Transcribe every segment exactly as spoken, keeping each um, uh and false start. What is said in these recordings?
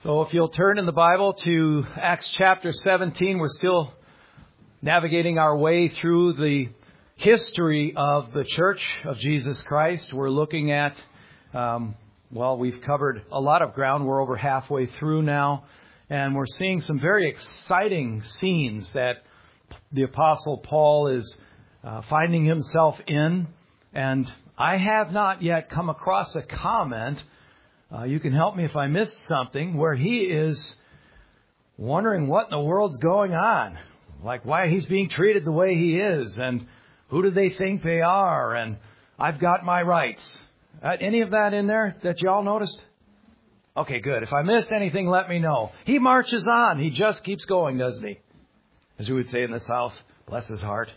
So if you'll turn in the Bible to Acts chapter seventeen, we're still navigating our way through the history of the Church of Jesus Christ. We're looking at, um, well, we've covered a lot of ground. We're over halfway through now. And we're seeing some very exciting scenes that the Apostle Paul is uh, finding himself in. And I have not yet come across a comment, uh, you can help me if I missed something, where he is wondering what in the world's going on. Like why he's being treated the way he is. And who do they think they are? And I've got my rights. Uh, any of that in there that y'all noticed? Okay, good. If I missed anything, let me know. He marches on. He just keeps going, doesn't he? As we would say in the South, bless his heart.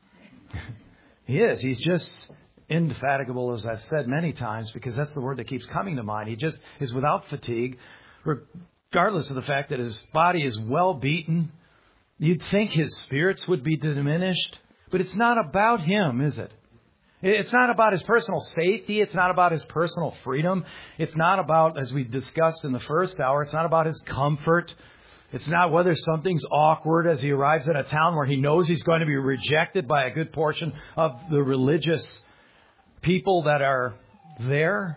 He is. He's just indefatigable, as I've said many times, because that's the word that keeps coming to mind. He just is without fatigue, regardless of the fact that his body is well beaten. You'd think his spirits would be diminished, but it's not about him, is it? It's not about his personal safety. It's not about his personal freedom. It's not about, as we discussed in the first hour, it's not about his comfort. It's not whether something's awkward as he arrives in a town where he knows he's going to be rejected by a good portion of the religious people that are there.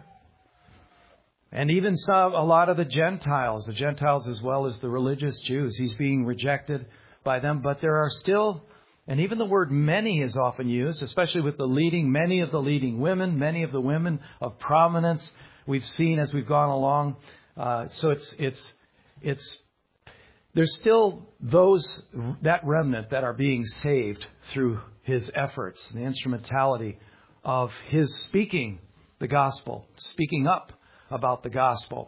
And even some, a lot of the Gentiles, the Gentiles as well as the religious Jews. He's being rejected by them. But there are still... And even the word many is often used, especially with the leading, many of the leading women, many of the women of prominence we've seen as we've gone along. Uh, so it's, it's, it's, there's still those, that remnant that are being saved through his efforts, the instrumentality of his speaking the gospel, speaking up about the gospel.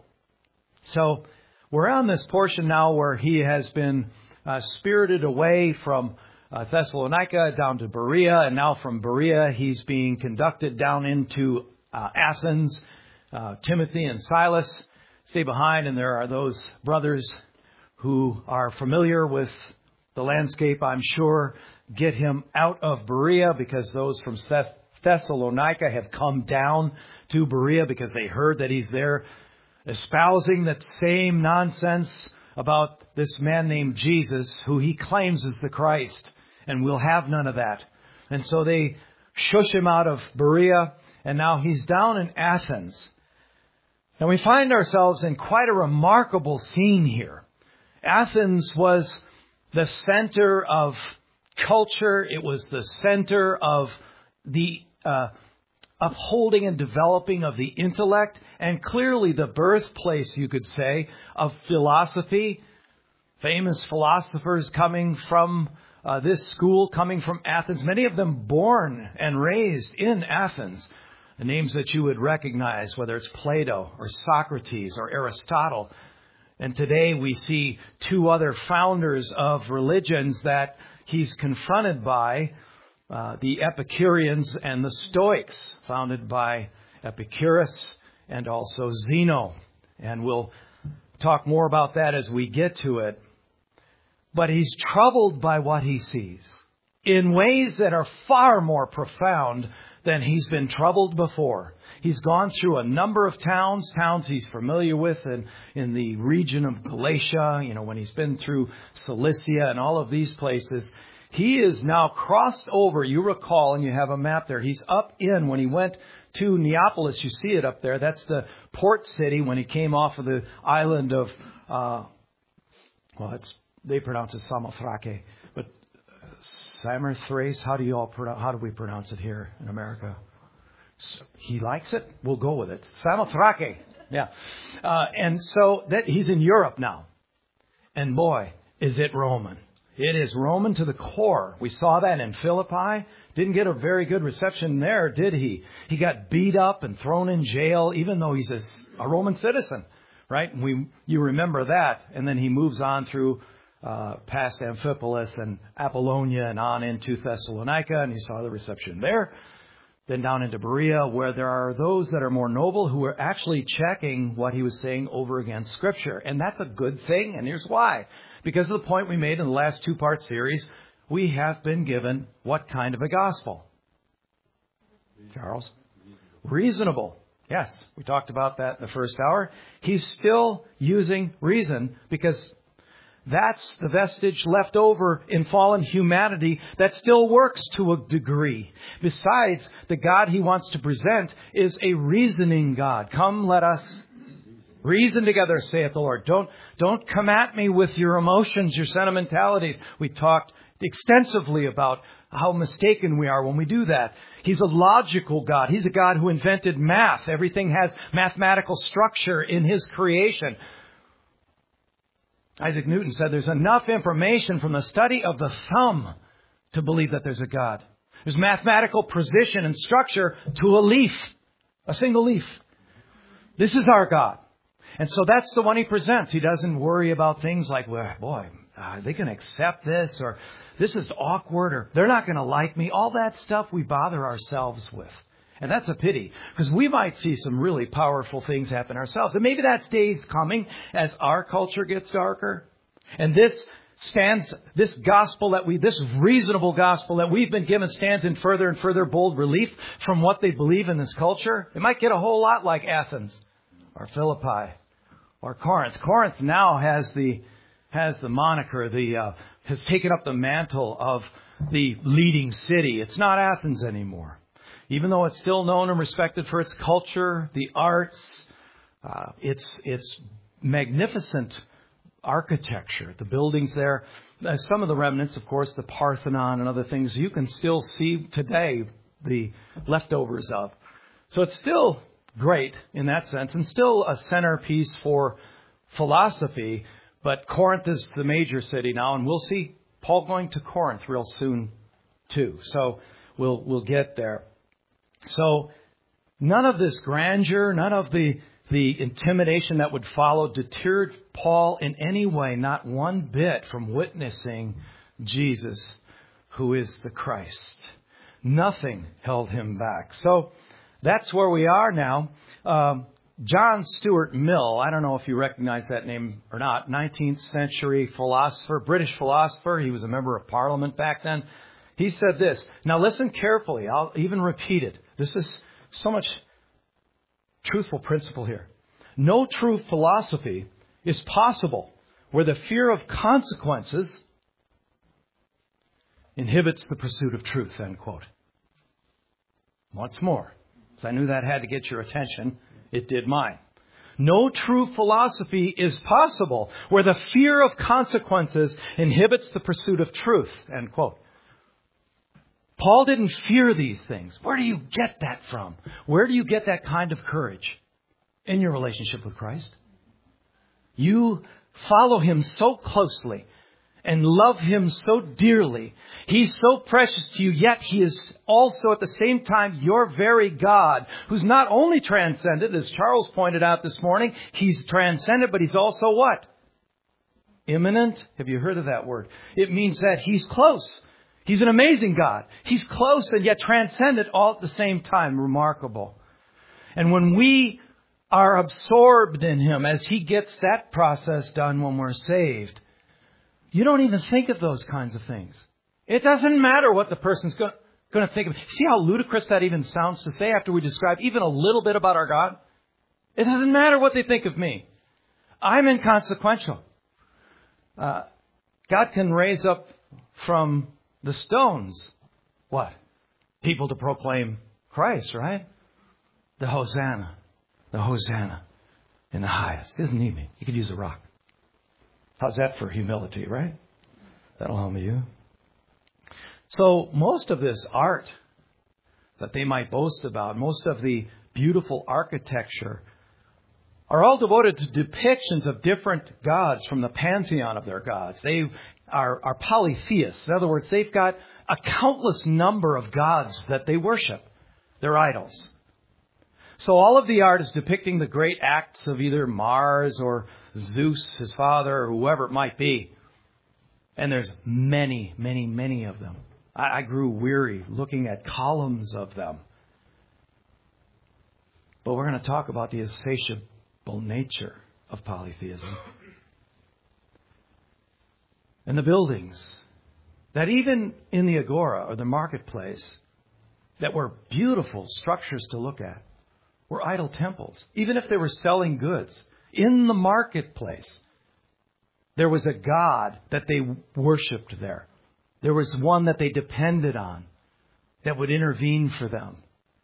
So we're on this portion now where he has been uh, spirited away from Uh, Thessalonica down to Berea, and now from Berea he's being conducted down into uh, Athens. Uh, Timothy and Silas stay behind, and there are those brothers who are familiar with the landscape, I'm sure, get him out of Berea, because those from Thess- Thessalonica have come down to Berea because they heard that he's there espousing that same nonsense about this man named Jesus, who he claims is the Christ. And we'll have none of that. And so they shush him out of Berea. And now he's down in Athens. And we find ourselves in quite a remarkable scene here. Athens was the center of culture. It was the center of the uh, upholding and developing of the intellect. And clearly the birthplace, you could say, of philosophy. Famous philosophers coming from Uh, this school, coming from Athens, many of them born and raised in Athens. The names that you would recognize, whether it's Plato or Socrates or Aristotle. And today we see two other founders of religions that he's confronted by, uh, the Epicureans and the Stoics, founded by Epicurus and also Zeno. And we'll talk more about that as we get to it. But he's troubled by what he sees in ways that are far more profound than he's been troubled before. He's gone through a number of towns, towns he's familiar with in, in the region of Galatia, you know, when he's been through Cilicia and all of these places. He is now crossed over, you recall, and you have a map there. He's up in, when he went to Neapolis, you see it up there. That's the port city when he came off of the island of, uh, well, it's, they pronounce it Samothrace, but Samothrace, how do you all pronounce, how do we pronounce it here in America? So he likes it. We'll go with it. Samothrace. Yeah. Uh, and so that he's in Europe now. And boy, is it Roman. It is Roman to the core. We saw that in Philippi. Didn't get a very good reception there, did he? He got beat up and thrown in jail, even though he's a, a Roman citizen, right? And we, you remember that. And then he moves on through Uh, past Amphipolis and Apollonia and on into Thessalonica, and you saw the reception there. Then down into Berea, where there are those that are more noble who are actually checking what he was saying over against Scripture. And that's a good thing, and here's why. Because of the point we made in the last two-part series, we have been given what kind of a gospel? Charles? Reasonable. Yes, we talked about that in the first hour. He's still using reason because that's the vestige left over in fallen humanity that still works to a degree. Besides, the God he wants to present is a reasoning God. Come, let us reason together, saith the Lord. Don't, don't come at me with your emotions, your sentimentalities. We talked extensively about how mistaken we are when we do that. He's a logical God. He's a God who invented math. Everything has mathematical structure in His creation. Isaac Newton said there's enough information from the study of the thumb to believe that there's a God. There's mathematical precision and structure to a leaf, a single leaf. This is our God. And so that's the one He presents. He doesn't worry about things like, well, boy, are they going to accept this? Or this is awkward, or they're not going to like me. All that stuff we bother ourselves with. And that's a pity, because we might see some really powerful things happen ourselves. And maybe that day's coming as our culture gets darker. And this stands, this gospel that we, this reasonable gospel that we've been given stands in further and further bold relief from what they believe in this culture. It might get a whole lot like Athens or Philippi or Corinth. Corinth now has the has the moniker, the uh, has taken up the mantle of the leading city. It's not Athens anymore. Even though it's still known and respected for its culture, the arts, uh, its its magnificent architecture, the buildings there, uh, some of the remnants, of course, the Parthenon and other things, you can still see today the leftovers of. So it's still great in that sense, and still a centerpiece for philosophy. But Corinth is the major city now, and we'll see Paul going to Corinth real soon too. So we'll we'll get there. So none of this grandeur, none of the the intimidation that would follow deterred Paul in any way, not one bit, from witnessing Jesus, who is the Christ. Nothing held him back. So that's where we are now. Um, John Stuart Mill, I don't know if you recognize that name or not, nineteenth century philosopher, British philosopher. He was a member of Parliament back then. He said this. Now listen carefully. I'll even repeat it. This is so much truthful principle here. No true philosophy is possible where the fear of consequences inhibits the pursuit of truth, end quote. Once more, because I knew that had to get your attention. It did mine. No true philosophy is possible where the fear of consequences inhibits the pursuit of truth, end quote. Paul didn't fear these things. Where do you get that from? Where do you get that kind of courage? In your relationship with Christ. You follow Him so closely and love Him so dearly. He's so precious to you, yet He is also at the same time your very God, who's not only transcendent, as Charles pointed out this morning, He's transcendent, but He's also what? Immanent. Have you heard of that word? It means that He's close. He's an amazing God. He's close and yet transcendent all at the same time. Remarkable. And when we are absorbed in Him, as He gets that process done when we're saved, you don't even think of those kinds of things. It doesn't matter what the person's going to think of. See how ludicrous that even sounds to say after we describe even a little bit about our God? It doesn't matter what they think of me. I'm inconsequential. Uh, God can raise up from the stones, what? People to proclaim Christ, right? The Hosanna. The Hosanna in the highest. Doesn't need me. You could use a rock. How's that for humility, right? That'll help you. So most of this art that they might boast about, most of the beautiful architecture, are all devoted to depictions of different gods from the pantheon of their gods. They are, are polytheists. In other words, they've got a countless number of gods that they worship. They're idols. So all of the art is depicting the great acts of either Mars or Zeus, his father, or whoever it might be. And there's many, many, many of them. I, I grew weary looking at columns of them. But we're going to talk about the insatiable nature of polytheism. And the buildings that even in the agora or the marketplace that were beautiful structures to look at, were idol temples. Even if they were selling goods in the marketplace, there was a God that they worshipped there. There was one that they depended on that would intervene for them.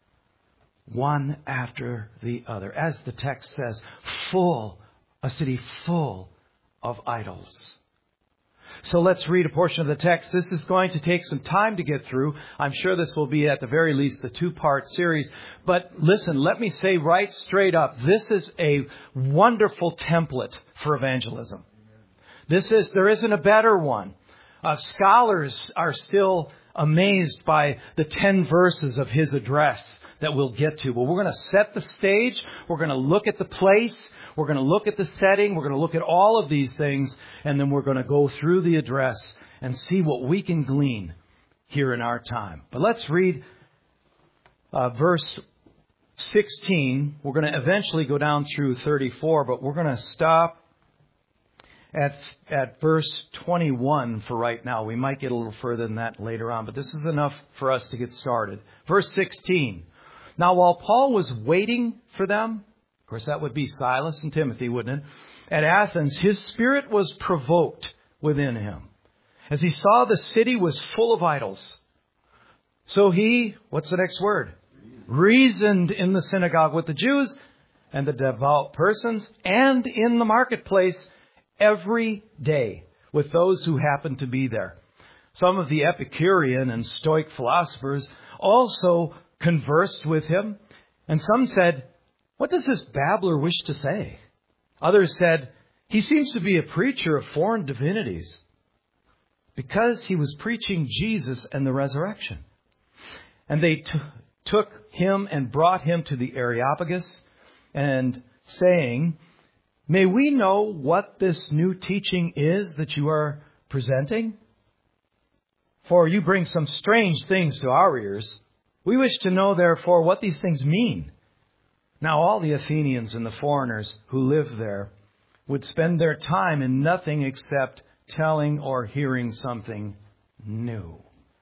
One after the other. As the text says, full, a city full of idols. So let's read a portion of the text. This is going to take some time to get through. I'm sure this will be at the very least a two-part series. But listen, let me say right straight up, this is a wonderful template for evangelism. This is, there isn't a better one. Uh, scholars are still amazed by the ten verses of his address that we'll get to. But we're going to set the stage. We're going to look at the place. We're going to look at the setting. We're going to look at all of these things. And then we're going to go through the address and see what we can glean here in our time. But let's read uh, verse sixteen. We're going to eventually go down through thirty-four, but we're going to stop at at verse twenty-one for right now. We might get a little further than that later on, but this is enough for us to get started. Verse sixteen. Now, while Paul was waiting for them, of course, that would be Silas and Timothy, wouldn't it? At Athens, his spirit was provoked within him as he saw the city was full of idols. So he, what's the next word? Reasoned in the synagogue with the Jews and the devout persons and in the marketplace every day with those who happened to be there. Some of the Epicurean and Stoic philosophers also conversed with him, and some said, "What does this babbler wish to say?" Others said, "He seems to be a preacher of foreign divinities," because he was preaching Jesus and the resurrection. And they t- took him and brought him to the Areopagus, and saying, "May we know what this new teaching is that you are presenting? For you bring some strange things to our ears. We wish to know, therefore, what these things mean." Now all the Athenians and the foreigners who lived there would spend their time in nothing except telling or hearing something new.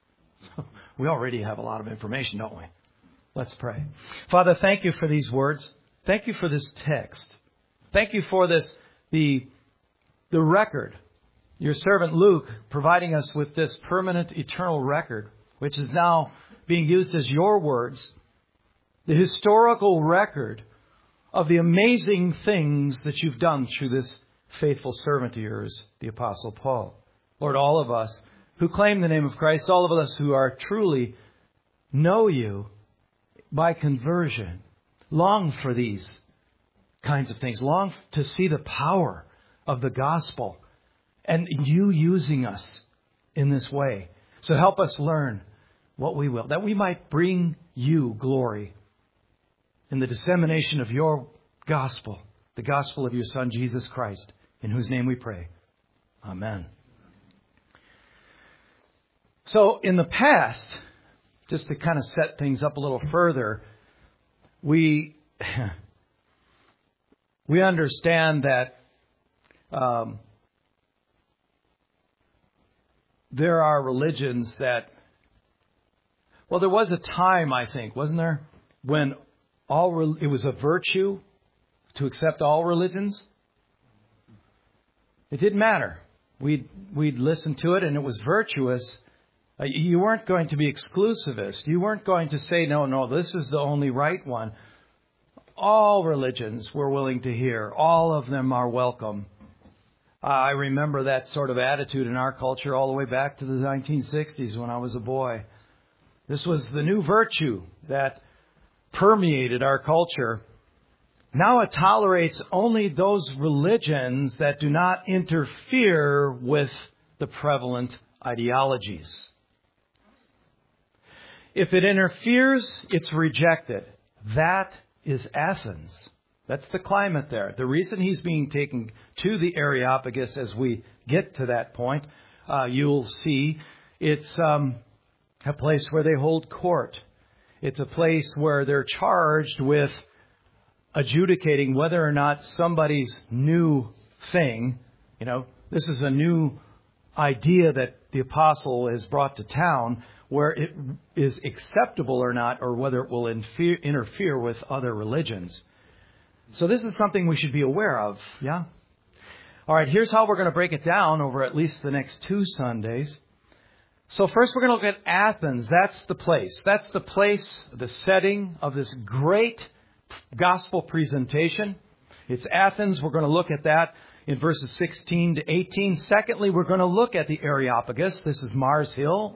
We already have a lot of information, don't we? Let's pray. Father, thank you for these words. Thank you for this text. Thank you for this, the, the record. Your servant Luke providing us with this permanent eternal record, which is now being used as your words. The historical record of the amazing things that you've done through this faithful servant of yours, the Apostle Paul. Lord, all of us who claim the name of Christ, all of us who are truly know you by conversion, long for these kinds of things, long to see the power of the gospel and you using us in this way. So help us learn what we will, that we might bring you glory in the dissemination of your gospel, the gospel of your Son, Jesus Christ, in whose name we pray. Amen. So in the past, just to kind of set things up a little further, we we understand that um, there are religions that, well, there was a time, I think, wasn't there, when all it was a virtue to accept all religions. It didn't matter. We'd, we'd listen to it and it was virtuous. Uh, you weren't going to be exclusivist. You weren't going to say, no, no, this is the only right one. All religions we're willing to hear. All of them are welcome. Uh, I remember that sort of attitude in our culture all the way back to the nineteen sixties when I was a boy. This was the new virtue that permeated our culture. Now it tolerates only those religions that do not interfere with the prevalent ideologies. If it interferes, it's rejected. That is Athens. That's the climate there. The reason he's being taken to the Areopagus, as we get to that point, uh, you'll see it's um, a place where they hold court. It's a place where they're charged with adjudicating whether or not somebody's new thing, you know, this is a new idea that the apostle is brought to town, where it is acceptable or not, or whether it will infer- interfere with other religions. So this is something we should be aware of, yeah? All right, here's how we're going to break it down over at least the next two Sundays. So first we're going to look at Athens. That's the place. That's the place, the setting of this great gospel presentation. It's Athens. We're going to look at that in verses sixteen to eighteen. Secondly, we're going to look at the Areopagus. This is Mars Hill.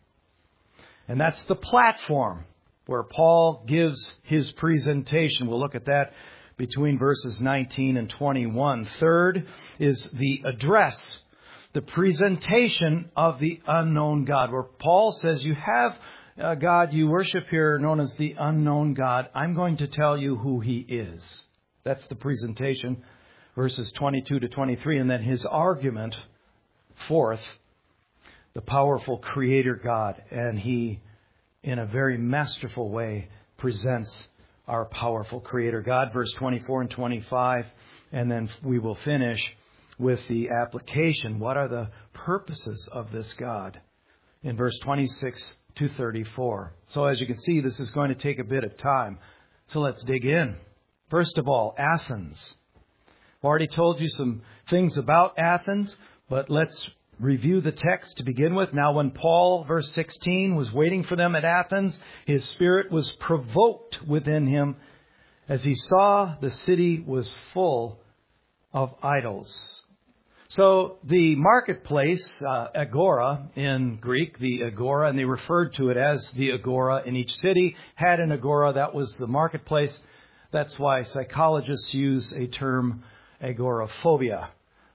And that's the platform where Paul gives his presentation. We'll look at that between verses nineteen and twenty-one. Third is the address, the presentation of the unknown God, where Paul says, you have a God you worship here known as the unknown God. I'm going to tell you who he is. That's the presentation, verses twenty-two to twenty-three. And then his argument, fourth, the powerful Creator God. And he, in a very masterful way, presents our powerful Creator God. Verse twenty-four and twenty-five. And then we will finish with the application. What are the purposes of this God? In verse twenty-six to thirty-four. So as you can see, this is going to take a bit of time. So let's dig in. First of all, Athens. I've already told you some things about Athens, but let's review the text to begin with. Now when Paul, verse sixteen, was waiting for them at Athens, his spirit was provoked within him as he saw the city was full of idols. So the marketplace, uh, agora in Greek, the agora, and they referred to it as the agora in each city, had an agora. That was the marketplace. That's why psychologists use a term agoraphobia.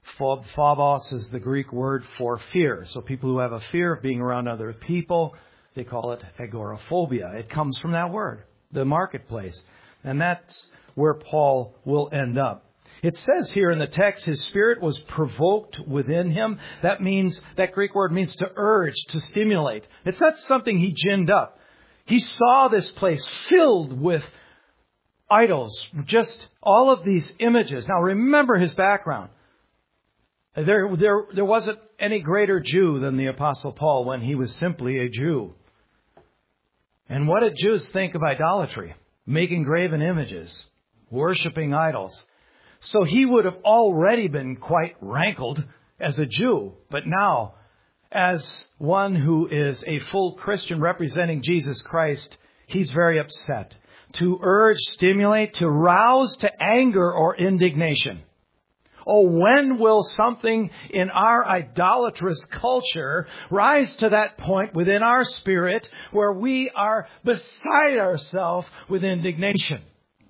Phobos is the Greek word for fear. So people who have a fear of being around other people, they call it agoraphobia. It comes from that word, the marketplace. And that's where Paul will end up. It says here in the text, his spirit was provoked within him. That means, that Greek word means to urge, to stimulate. It's not something he ginned up. He saw this place filled with idols, just all of these images. Now remember his background. There, there, there wasn't any greater Jew than the Apostle Paul when he was simply a Jew. And what did Jews think of idolatry? Making graven images, worshiping idols. So he would have already been quite rankled as a Jew. But now, as one who is a full Christian representing Jesus Christ, he's very upset. To urge, stimulate, to rouse to anger or indignation. Oh, when will something in our idolatrous culture rise to that point within our spirit where we are beside ourselves with indignation?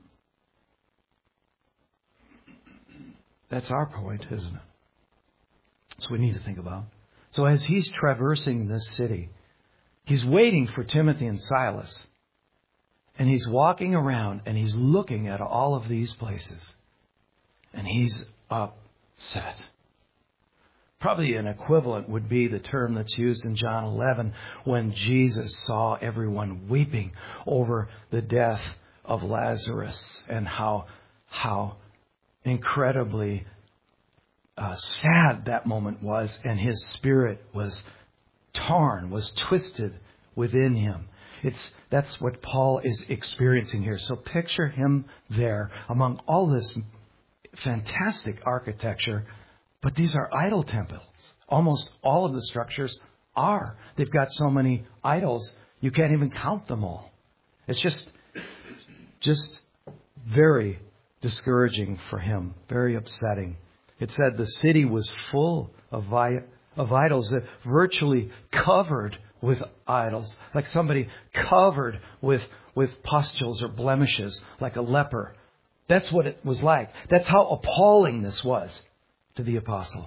That's our point, isn't it? So we need to think about. So as he's traversing this city, he's waiting for Timothy and Silas. And he's walking around and he's looking at all of these places. And he's upset. Probably an equivalent would be the term that's used in John eleven when Jesus saw everyone weeping over the death of Lazarus and how, how incredibly uh, sad that moment was, and his spirit was torn, was twisted within him. It's that's what Paul is experiencing here. So picture him there among all this fantastic architecture, but these are idol temples. Almost all of the structures are. They've got so many idols, you can't even count them all. It's just, just very discouraging for him, very upsetting. It said the city was full of, of idols, virtually covered with idols, like somebody covered with, with pustules or blemishes, like a leper. That's what it was like. That's how appalling this was to the apostle.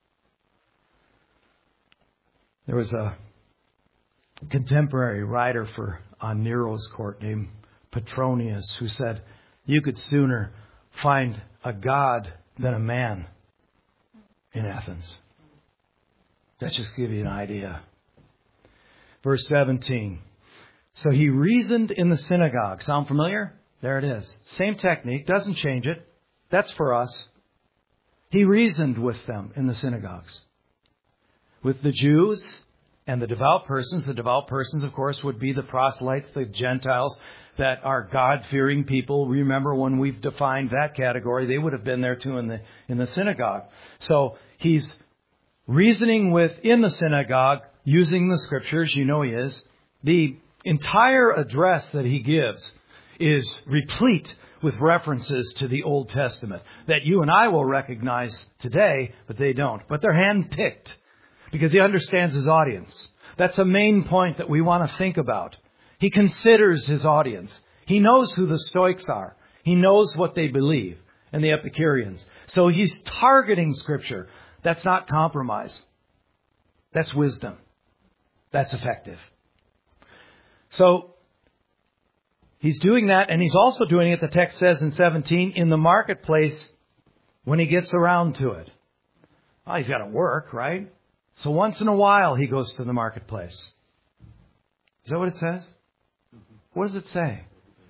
There was a contemporary writer for on Nero's court named Petronius who said, you could sooner find a god than a man in Athens. That just gives you an idea. Verse seventeen. So he reasoned in the synagogue. Sound familiar? There it is. Same technique. Doesn't change it. That's for us. He reasoned with them in the synagogues. with the Jews and the devout persons. The devout persons, of course, would be the proselytes, the Gentiles that are God-fearing people. Remember when we've defined that category, they would have been there too in the in the synagogue. So he's reasoning within the synagogue using the scriptures. You know he is. The entire address that he gives is replete with references to the Old Testament that you and I will recognize today, but they don't. But they're handpicked because he understands his audience. That's a main point that we want to think about. He considers his audience. He knows who the Stoics are. He knows what they believe, and the Epicureans. So he's targeting Scripture. That's not compromise. That's wisdom. That's effective. So he's doing that, and he's also doing it, the text says in seventeen, in the marketplace when he gets around to it. Oh, he's got to work, right? So once in a while he goes to the marketplace. Is that what it says? What does it say?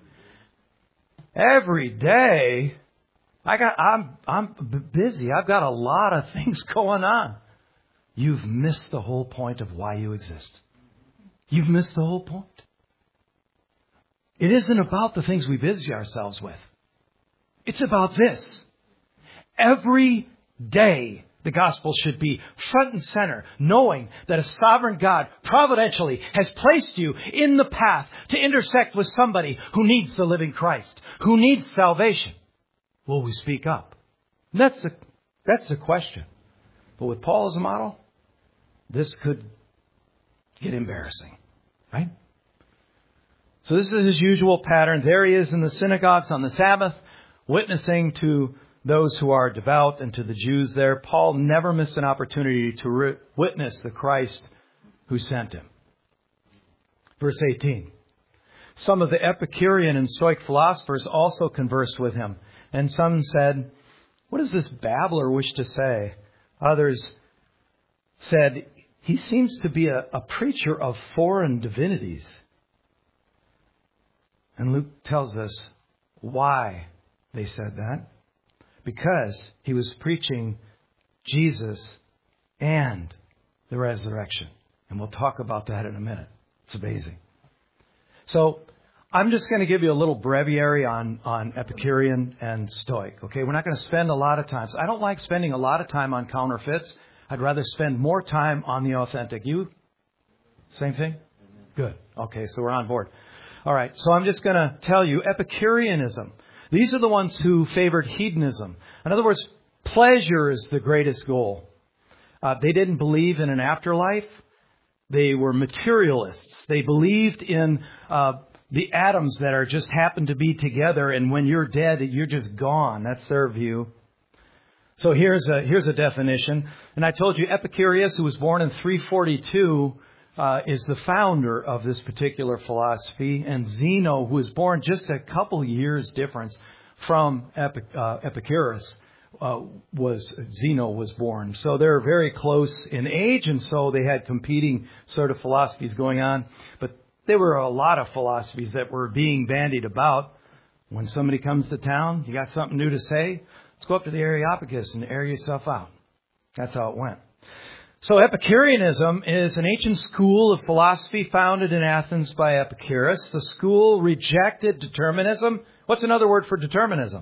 Every day, I got, I'm, I'm busy. I've got a lot of things going on. You've missed the whole point of why you exist. You've missed the whole point. It isn't about the things we busy ourselves with. It's about this. Every day, the gospel should be front and center, knowing that a sovereign God providentially has placed you in the path to intersect with somebody who needs the living Christ, who needs salvation. Will we speak up? And that's the, that's the question. But with Paul as a model, this could get embarrassing, right? So this is his usual pattern. There he is in the synagogues on the Sabbath, witnessing to those who are devout and to the Jews there. Paul never missed an opportunity to re- witness the Christ who sent him. Verse eighteen. Some of the Epicurean and Stoic philosophers also conversed with him, and some said, "What does this babbler wish to say?" Others said, "He seems to be a, a preacher of foreign divinities." And Luke tells us why they said that. Because he was preaching Jesus and the resurrection. And we'll talk about that in a minute. It's amazing. So I'm just going to give you a little breviary on, on Epicurean and Stoic. Okay, we're not going to spend a lot of time. So I don't like spending a lot of time on counterfeits. I'd rather spend more time on the authentic. You? Same thing? Good. Okay, so we're on board. All right, so I'm just going to tell you Epicureanism. These are the ones who favored hedonism. In other words, pleasure is the greatest goal. Uh, they didn't believe in an afterlife. They were materialists. They believed in uh, the atoms that are just happen to be together, and when you're dead, you're just gone. That's their view. So here's a here's a definition. And I told you Epicurus, who was born in three forty-two, Uh, is the founder of this particular philosophy, and Zeno, who was born just a couple years difference from Epic, uh, Epicurus, uh, was Zeno was born. So they're very close in age, and so they had competing sort of philosophies going on. But there were a lot of philosophies that were being bandied about. When somebody comes to town, you got something new to say? Let's go up to the Areopagus and air yourself out. That's how it went. So Epicureanism is an ancient school of philosophy founded in Athens by Epicurus. The school rejected determinism. What's another word for determinism?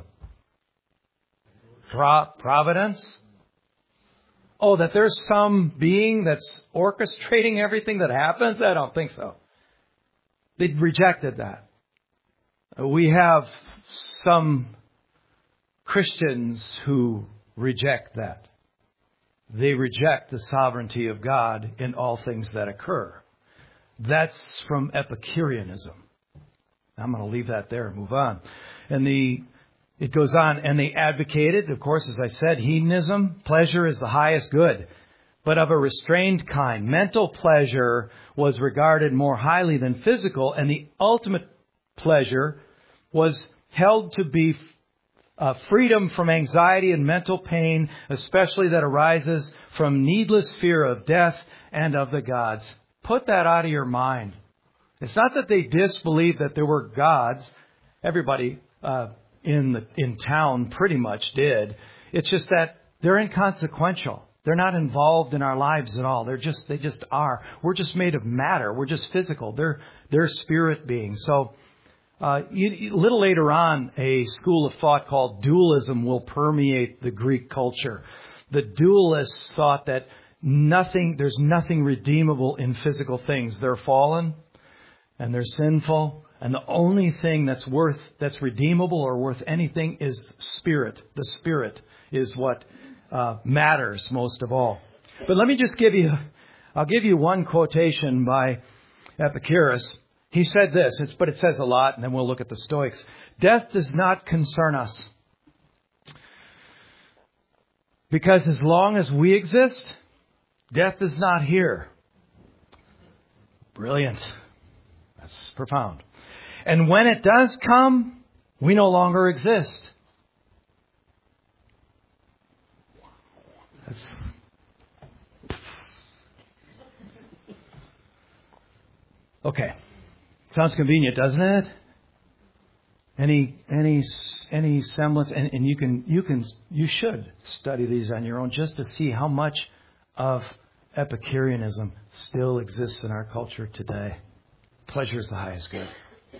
Pro- providence? Oh, that there's some being that's orchestrating everything that happens? I don't think so. They rejected that. We have some Christians who reject that. They reject the sovereignty of God in all things that occur. That's from Epicureanism. I'm going to leave that there and move on. And the it goes on, and they advocated, of course, as I said, hedonism. Pleasure is the highest good, but of a restrained kind. Mental pleasure was regarded more highly than physical, and the ultimate pleasure was held to be Uh, freedom from anxiety and mental pain, especially that arises from needless fear of death and of the gods. Put that out of your mind. It's not that they disbelieved that there were gods. Everybody uh, in the in town pretty much did. It's just that they're inconsequential. They're not involved in our lives at all. They're just, they just are. We're just made of matter. We're just physical. They're, they're spirit beings. So, uh, you, a little later on, a school of thought called dualism will permeate the Greek culture. The dualists thought that nothing, there's nothing redeemable in physical things. They're fallen and they're sinful. And the only thing that's worth, that's redeemable or worth anything is spirit. The spirit is what uh, matters most of all. But let me just give you, I'll give you one quotation by Epicurus. He said this, it's, but it says a lot, and then we'll look at the Stoics. Death does not concern us. Because as long as we exist, death is not here. Brilliant. That's profound. And when it does come, we no longer exist. That's... Okay. Sounds convenient, doesn't it? Any any any semblance, and, and you can you can you should study these on your own just to see how much of Epicureanism still exists in our culture today. Pleasure is the highest good.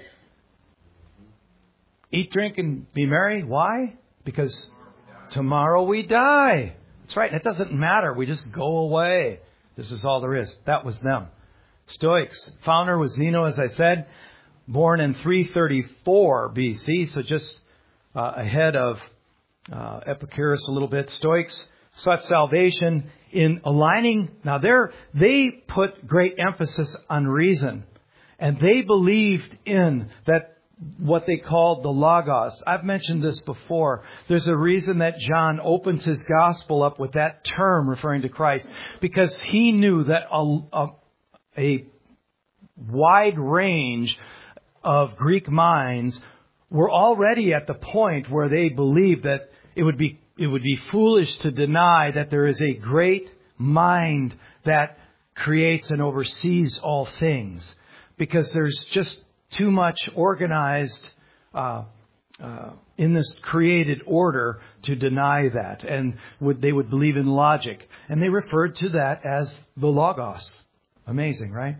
Eat, drink, and be merry. Why? Because tomorrow we die. That's right. It doesn't matter. We just go away. This is all there is. That was them. Stoics. Founder was Zeno, as I said, born in three thirty-four B C, so just uh, ahead of uh, Epicurus a little bit. Stoics sought salvation in aligning. Now, they're, they put great emphasis on reason, and they believed in that. What they called the Logos. I've mentioned this before. There's a reason that John opens his gospel up with that term referring to Christ, because he knew that a, a, a wide range of Greek minds were already at the point where they believed that it would be it would be foolish to deny that there is a great mind that creates and oversees all things, because there's just too much organized uh, uh, in this created order to deny that. And would, they would believe in logic. And they referred to that as the Logos. Amazing, right?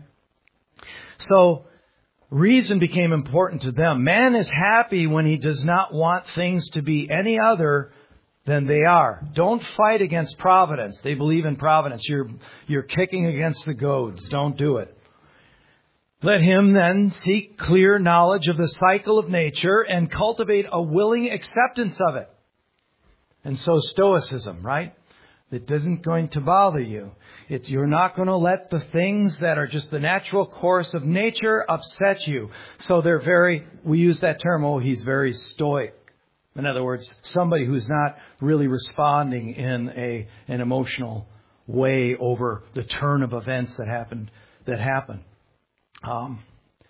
So reason became important to them. Man is happy when he does not want things to be any other than they are. Don't fight against providence. They believe in providence. You're, you're kicking against the goads. Don't do it. Let him then seek clear knowledge of the cycle of nature and cultivate a willing acceptance of it. And so Stoicism, right? It isn't going to bother you. It, you're not going to let the things that are just the natural course of nature upset you. So they're very, we use that term, oh, he's very stoic. In other words, somebody who's not really responding in a an emotional way over the turn of events that happened, that happened. Um,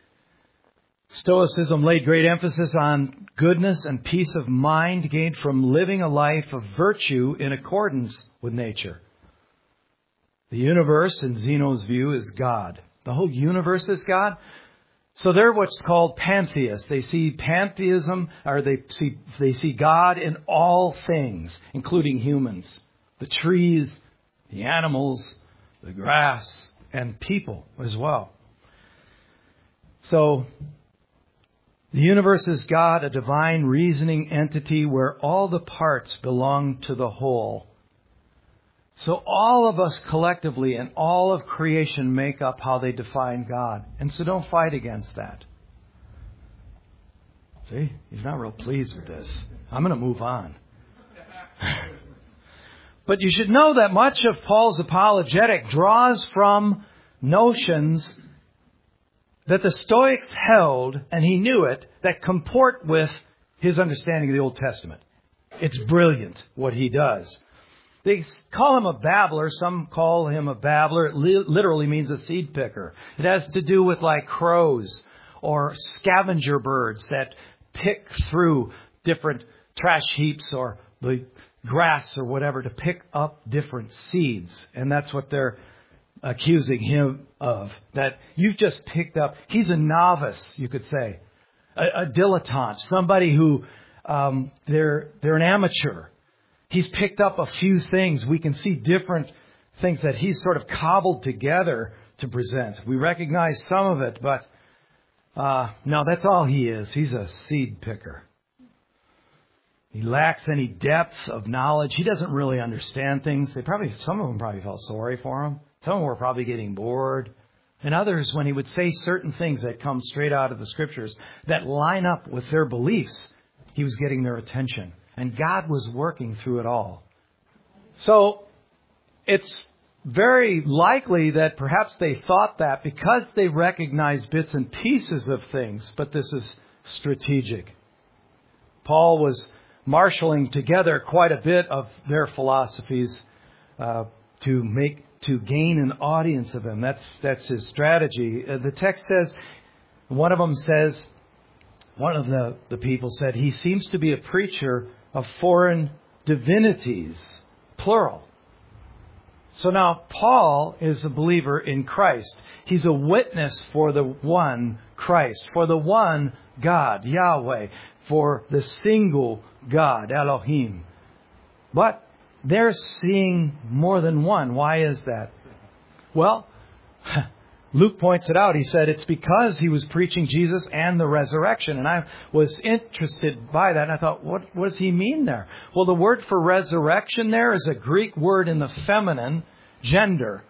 Stoicism laid great emphasis on goodness and peace of mind gained from living a life of virtue in accordance with nature. The universe, in Zeno's view, is God. The whole universe is God. So they're what's called pantheists. They see pantheism, or they see they see God in all things, including humans, the trees, the animals, the grass, and people as well. So, the universe is God, a divine reasoning entity where all the parts belong to the whole. So all of us collectively and all of creation make up how they define God. And so don't fight against that. See, he's not real pleased with this. I'm going to move on. But you should know that much of Paul's apologetic draws from notions that the Stoics held, and he knew it, that comport with his understanding of the Old Testament. It's brilliant what he does. They call him a babbler. Some call him a babbler. It li- literally means a seed picker. It has to do with like crows or scavenger birds that pick through different trash heaps or the grass or whatever to pick up different seeds. And that's what they're accusing him of, that you've just picked up. He's a novice, you could say, a, a dilettante, somebody who um, they're they're an amateur, he's picked up a few things. We can see different things that he's sort of cobbled together to present. We recognize some of it, but uh, no, that's all he is. He's a seed picker. He lacks any depth of knowledge. He doesn't really understand things. They probably, some of them probably felt sorry for him. Some of them were probably getting bored. And others, when he would say certain things that come straight out of the Scriptures that line up with their beliefs, he was getting their attention. And God was working through it all. So it's very likely that perhaps they thought that because they recognized bits and pieces of things, but this is strategic. Paul was marshaling together quite a bit of their philosophies uh, to make to gain an audience of him. That's that's his strategy. Uh, the text says, one of them says, one of the, the people said, he seems to be a preacher of foreign divinities, plural. So now Paul is a believer in Christ. He's a witness for the one Christ, for the one God, Yahweh, for the single God, Elohim. But they're seeing more than one. Why is that? Well, Luke points it out. He said it's because he was preaching Jesus and the resurrection. And I was interested by that. And I thought, what, what does he mean there? Well, the word for resurrection there is a Greek word in the feminine gender.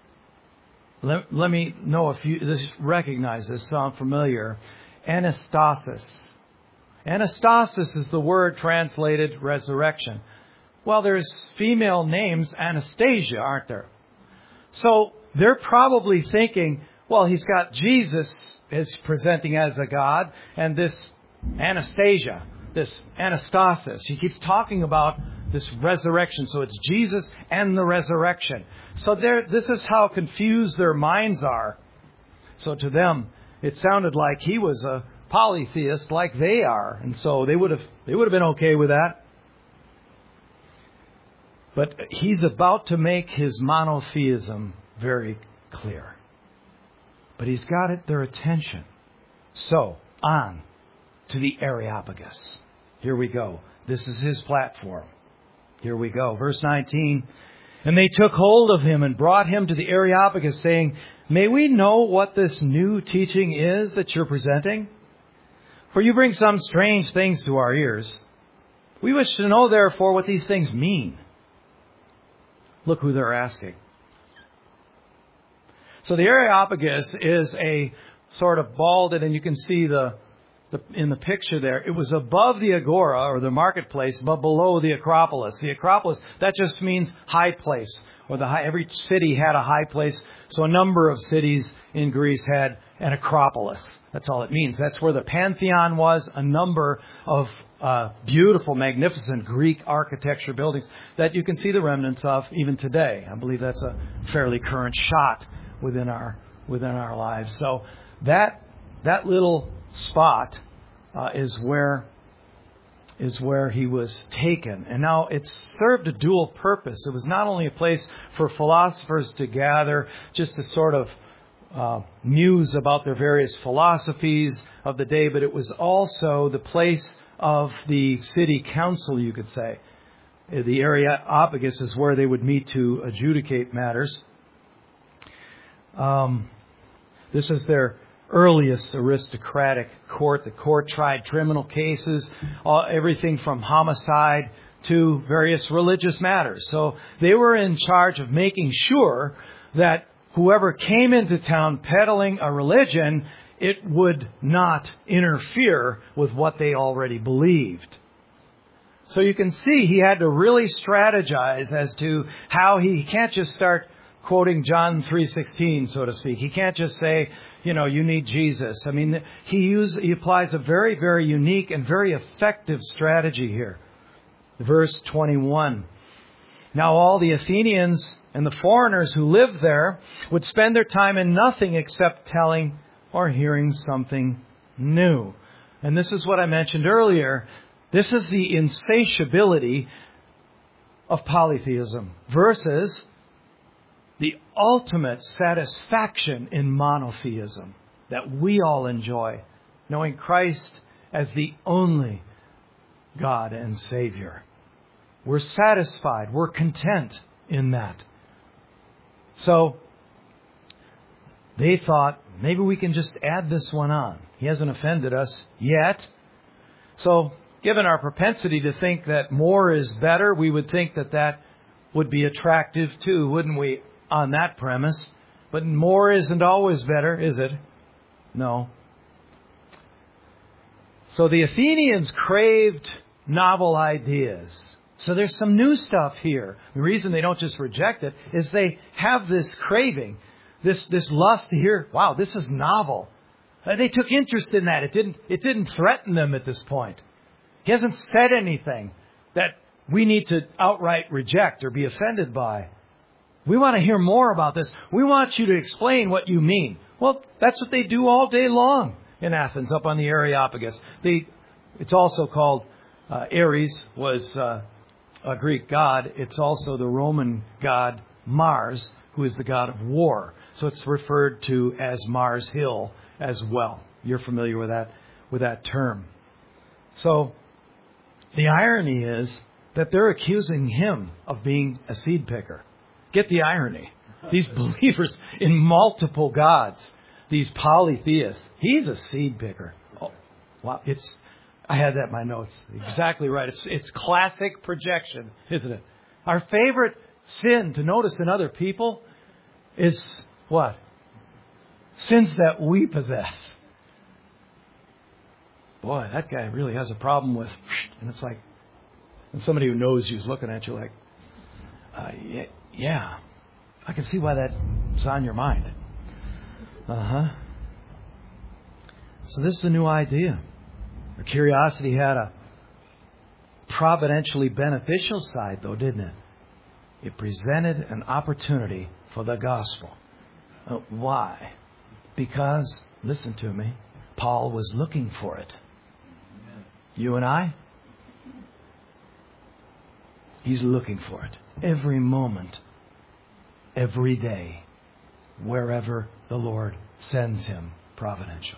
Let, let me know if you this, recognize this. Sound familiar? Anastasis. Anastasis is the word translated resurrection. Well, there's female names Anastasia, aren't there? So they're probably thinking, well, he's got Jesus is presenting as a God, and this Anastasia, this Anastasis, he keeps talking about this resurrection. So it's Jesus and the resurrection. So this is how confused their minds are. So to them, it sounded like he was a polytheist like they are. And so they would have they would have been okay with that. But he's about to make his monotheism very clear. But he's got it, their attention. So, on to the Areopagus. Here we go. This is his platform. Here we go. Verse nineteen. And they took hold of him and brought him to the Areopagus, saying, may we know what this new teaching is that you're presenting? For you bring some strange things to our ears. We wish to know, therefore, what these things mean. Look who they're asking. So the Areopagus is a sort of balded, and you can see the, the in the picture there, it was above the Agora, or the marketplace, but below the Acropolis. The Acropolis, that just means high place. Or the high, every city had a high place. So a number of cities in Greece had an Acropolis. That's all it means. That's where the Pantheon was, a number of uh, beautiful, magnificent Greek architecture buildings that you can see the remnants of even today. I believe that's a fairly current shot within our within our lives. So that that little spot uh, is where is where he was taken. And now it served a dual purpose. It was not only a place for philosophers to gather just to sort of uh, muse about their various philosophies of the day, but it was also the place of the city council, you could say. The Areopagus is where they would meet to adjudicate matters. Um, this is their earliest aristocratic court. The court tried criminal cases, all, everything from homicide to various religious matters. So they were in charge of making sure that whoever came into town peddling a religion, it would not interfere with what they already believed. So you can see he had to really strategize as to how he, he can't just start quoting John three sixteen, so to speak. He can't just say, you know, you need Jesus. I mean, he use, he applies a very, very unique and very effective strategy here. Verse twenty-one. Now all the Athenians and the foreigners who lived there would spend their time in nothing except telling or hearing something new. And this is what I mentioned earlier. This is the insatiability of polytheism versus the ultimate satisfaction in monotheism that we all enjoy, knowing Christ as the only God and Savior. We're satisfied. We're content in that. So they thought, maybe we can just add this one on. He hasn't offended us yet. So given our propensity to think that more is better, we would think that that would be attractive too, wouldn't we, on that premise? But more isn't always better, is it? No. So the Athenians craved novel ideas. So there's some new stuff here. The reason they don't just reject it is they have this craving, this this lust to hear, wow, this is novel. Uh, they took interest in that. It didn't it didn't threaten them at this point. He hasn't said anything that we need to outright reject or be offended by. We want to hear more about this. We want you to explain what you mean. Well, that's what they do all day long in Athens, up on the Areopagus. They, it's also called, uh, Ares was uh, a Greek god. It's also the Roman god Mars, who is the god of war. So it's referred to as Mars Hill as well. You're familiar with that, with that term. So the irony is that they're accusing him of being a seed picker. Get the irony. These believers in multiple gods, these polytheists, he's a seed picker. Oh, wow. It's, I had that in my notes. Exactly right. It's, it's classic projection, isn't it? Our favorite sin to notice in other people is what? Sins that we possess. Boy, that guy really has a problem with, and it's like, and somebody who knows you is looking at you like, uh, yeah, yeah, I can see why that's on your mind. Uh-huh. So this is a new idea. The curiosity had a providentially beneficial side, though, didn't it? It presented an opportunity for the gospel. Uh, why? Because, listen to me, Paul was looking for it. You and I? He's looking for it. Every moment, every day, wherever the Lord sends him providentially.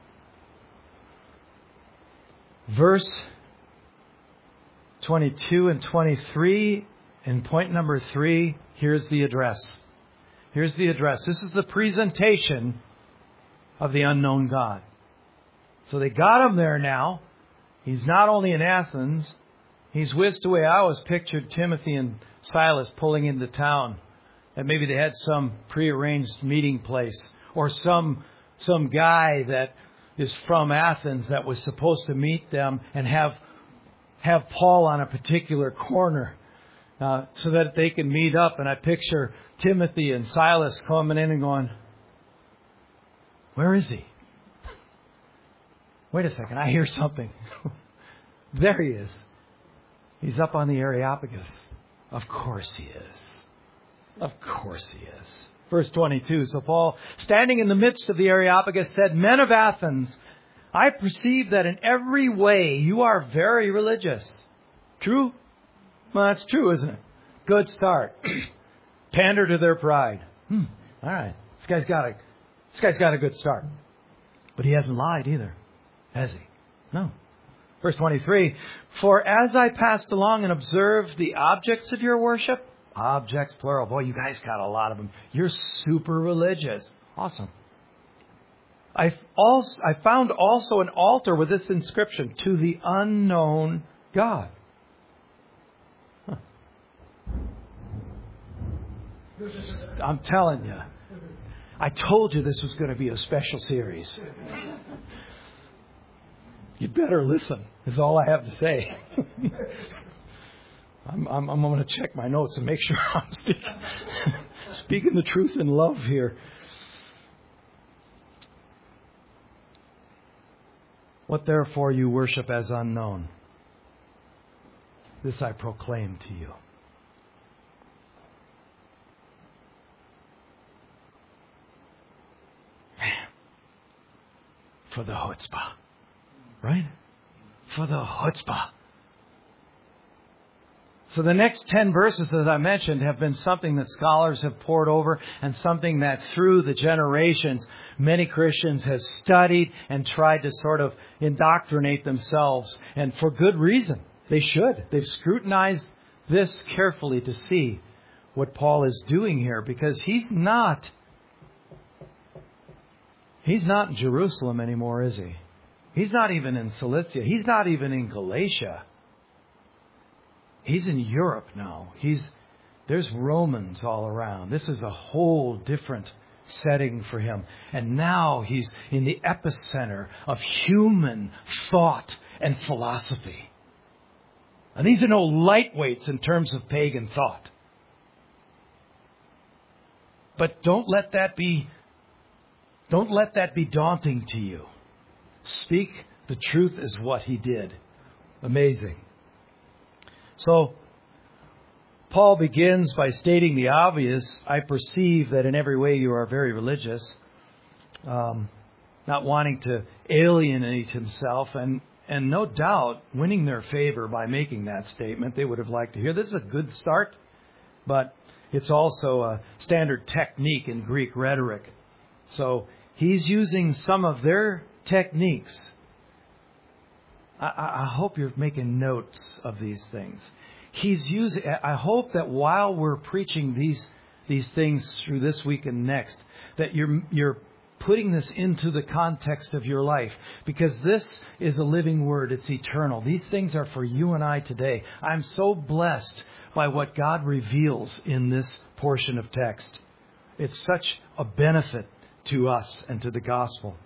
Verse twenty-two and twenty-three, in point number three, here's the address. Here's the address. This is the presentation of the unknown God. So they got him there now. He's not only in Athens, he's whisked away. I always pictured Timothy and Silas pulling into town. And maybe they had some prearranged meeting place. Or some some guy that is from Athens that was supposed to meet them and have have Paul on a particular corner uh, so that they can meet up. And I picture Timothy and Silas coming in and going, where is he? Wait a second, I hear something. There he is. He's up on the Areopagus. Of course he is. Of course he is. Verse twenty-two, so Paul, standing in the midst of the Areopagus, said, Men of Athens, I perceive that in every way you are very religious. True? Well, that's true, isn't it? Good start. Pander to their pride. Hmm. All right. This guy's got a, this guy's got a good start. But he hasn't lied either. Has he? No. Verse twenty-three, For as I passed along and observed the objects of your worship, objects plural, boy, you guys got a lot of them. You're super religious. Awesome. I also I found also an altar with this inscription, to the unknown God. Huh. I'm telling you. I told you this was going to be a special series. You better listen, is all I have to say. I'm, I'm, I'm going to check my notes and make sure I'm speaking, speaking the truth in love here. What therefore you worship as unknown, this I proclaim to you. Man, for the chutzpah. Right? For the chutzpah. So the next ten verses, as I mentioned, have been something that scholars have pored over and something that through the generations, many Christians have studied and tried to sort of indoctrinate themselves. And for good reason. They should. They've scrutinized this carefully to see what Paul is doing here, because he's not, he's not in Jerusalem anymore, is he? He's not even in Cilicia. He's not even in Galatia. He's in Europe now. He's, there's Romans all around. This is a whole different setting for him. And now he's in the epicenter of human thought and philosophy. And these are no lightweights in terms of pagan thought. But don't let that be, don't let that be daunting to you. Speak the truth is what he did. Amazing. So, Paul begins by stating the obvious. I perceive that in every way you are very religious, um, not wanting to alienate himself, and, and no doubt winning their favor by making that statement. They would have liked to hear. This is a good start, but it's also a standard technique in Greek rhetoric. So he's using some of their techniques. I, I hope you're making notes of these things. He's using, I hope that while we're preaching these these things through this week and next, that you're you're putting this into the context of your life, because this is a living word. It's eternal. These things are for you and I today. I'm so blessed by what God reveals in this portion of text. It's such a benefit to us and to the gospel.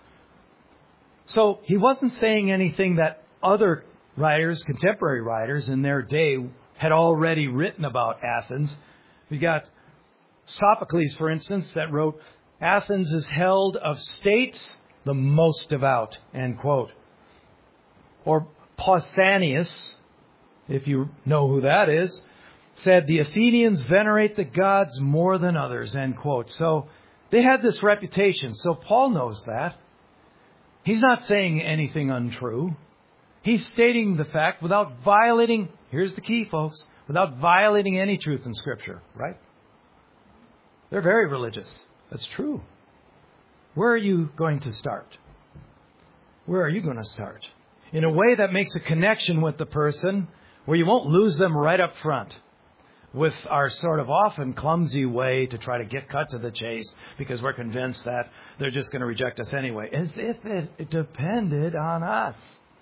So he wasn't saying anything that other writers, contemporary writers in their day had already written about Athens. We got Sophocles, for instance, that wrote, Athens is held of states the most devout, end quote. Or Pausanias, if you know who that is, said the Athenians venerate the gods more than others, end quote. So they had this reputation. So Paul knows that. He's not saying anything untrue. He's stating the fact without violating, here's the key, folks, without violating any truth in Scripture, right? They're very religious. That's true. Where are you going to start? Where are you going to start? In a way that makes a connection with the person where you won't lose them right up front, with our sort of often clumsy way to try to get cut to the chase because we're convinced that they're just going to reject us anyway, as if it depended on us.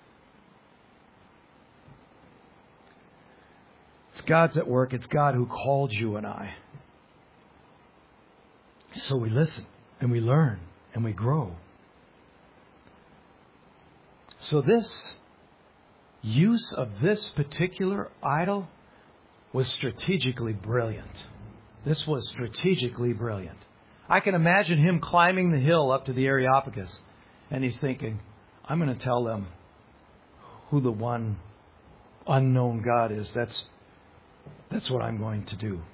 It's God's at work. It's God who called you and I. So we listen and we learn and we grow. So this use of this particular idol was strategically brilliant. This was strategically brilliant. I can imagine him climbing the hill up to the Areopagus, and he's thinking, I'm going to tell them who the one unknown God is. That's That's what I'm going to do.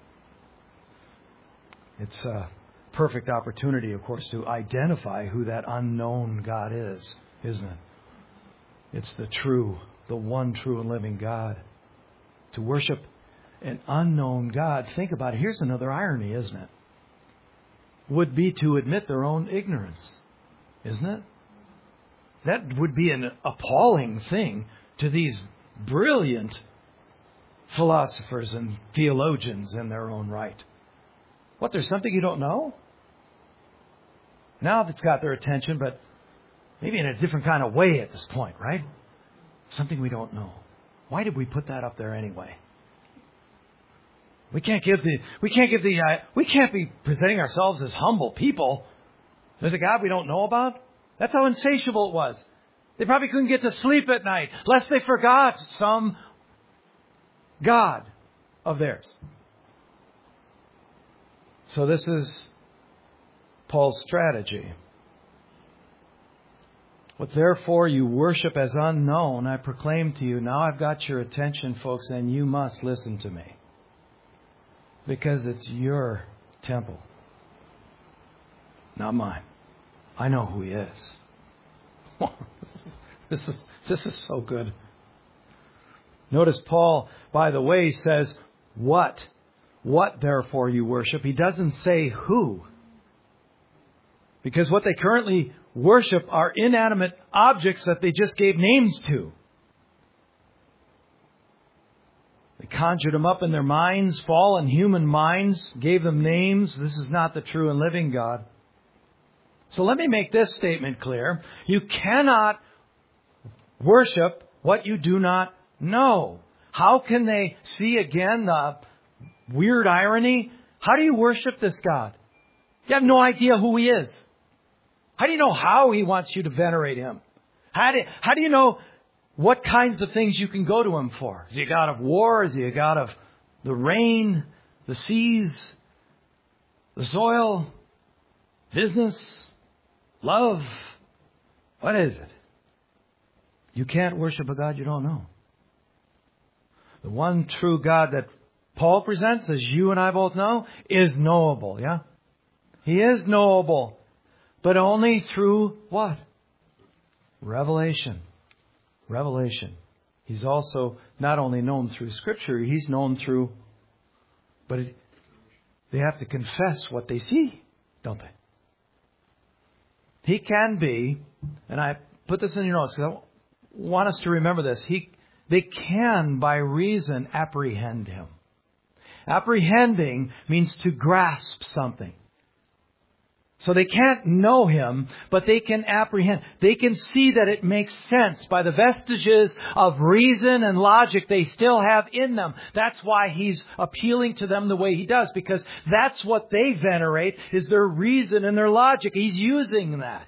It's a perfect opportunity, of course, to identify who that unknown God is, isn't it? It's the true, the one true and living God. To worship an unknown God, think about it. Here's another irony, isn't it? Would be to admit their own ignorance, isn't it? That would be an appalling thing to these brilliant philosophers and theologians in their own right. What, there's something you don't know? Now it's got their attention, but maybe in a different kind of way at this point, right? Something we don't know. Why did we put that up there anyway? We can't give the, we can't give the, uh, we can't be presenting ourselves as humble people. There's a God we don't know about? That's how insatiable it was. They probably couldn't get to sleep at night, lest they forgot some God of theirs. So this is Paul's strategy. What therefore you worship as unknown, I proclaim to you. Now I've got your attention, folks, and you must listen to me. Because it's your temple, not mine. I know who he is. This is, this is so good. Notice Paul, by the way, says, what? What therefore you worship? He doesn't say who. Because what they currently worship are inanimate objects that they just gave names to. They conjured them up in their minds, fallen human minds, gave them names. This is not the true and living God. So let me make this statement clear. You cannot worship what you do not know. How can they see again the weird irony? How do you worship this God? You have no idea who He is. How do you know how He wants you to venerate Him? How do, how do you know what kinds of things you can go to Him for? Is He a God of war? Is He a God of the rain, the seas, the soil, business, love? What is it? You can't worship a God you don't know. The one true God that Paul presents, as you and I both know, is knowable, yeah? He is knowable, but only through what? Revelation. Revelation. He's also not only known through Scripture, He's known through, but it, they have to confess what they see, don't they? He can be, and I put this in your notes because I want us to remember this. He, they can, by reason, apprehend Him. Apprehending means to grasp something. So they can't know Him, but they can apprehend. They can see that it makes sense by the vestiges of reason and logic they still have in them. That's why He's appealing to them the way He does, because that's what they venerate, is their reason and their logic. He's using that.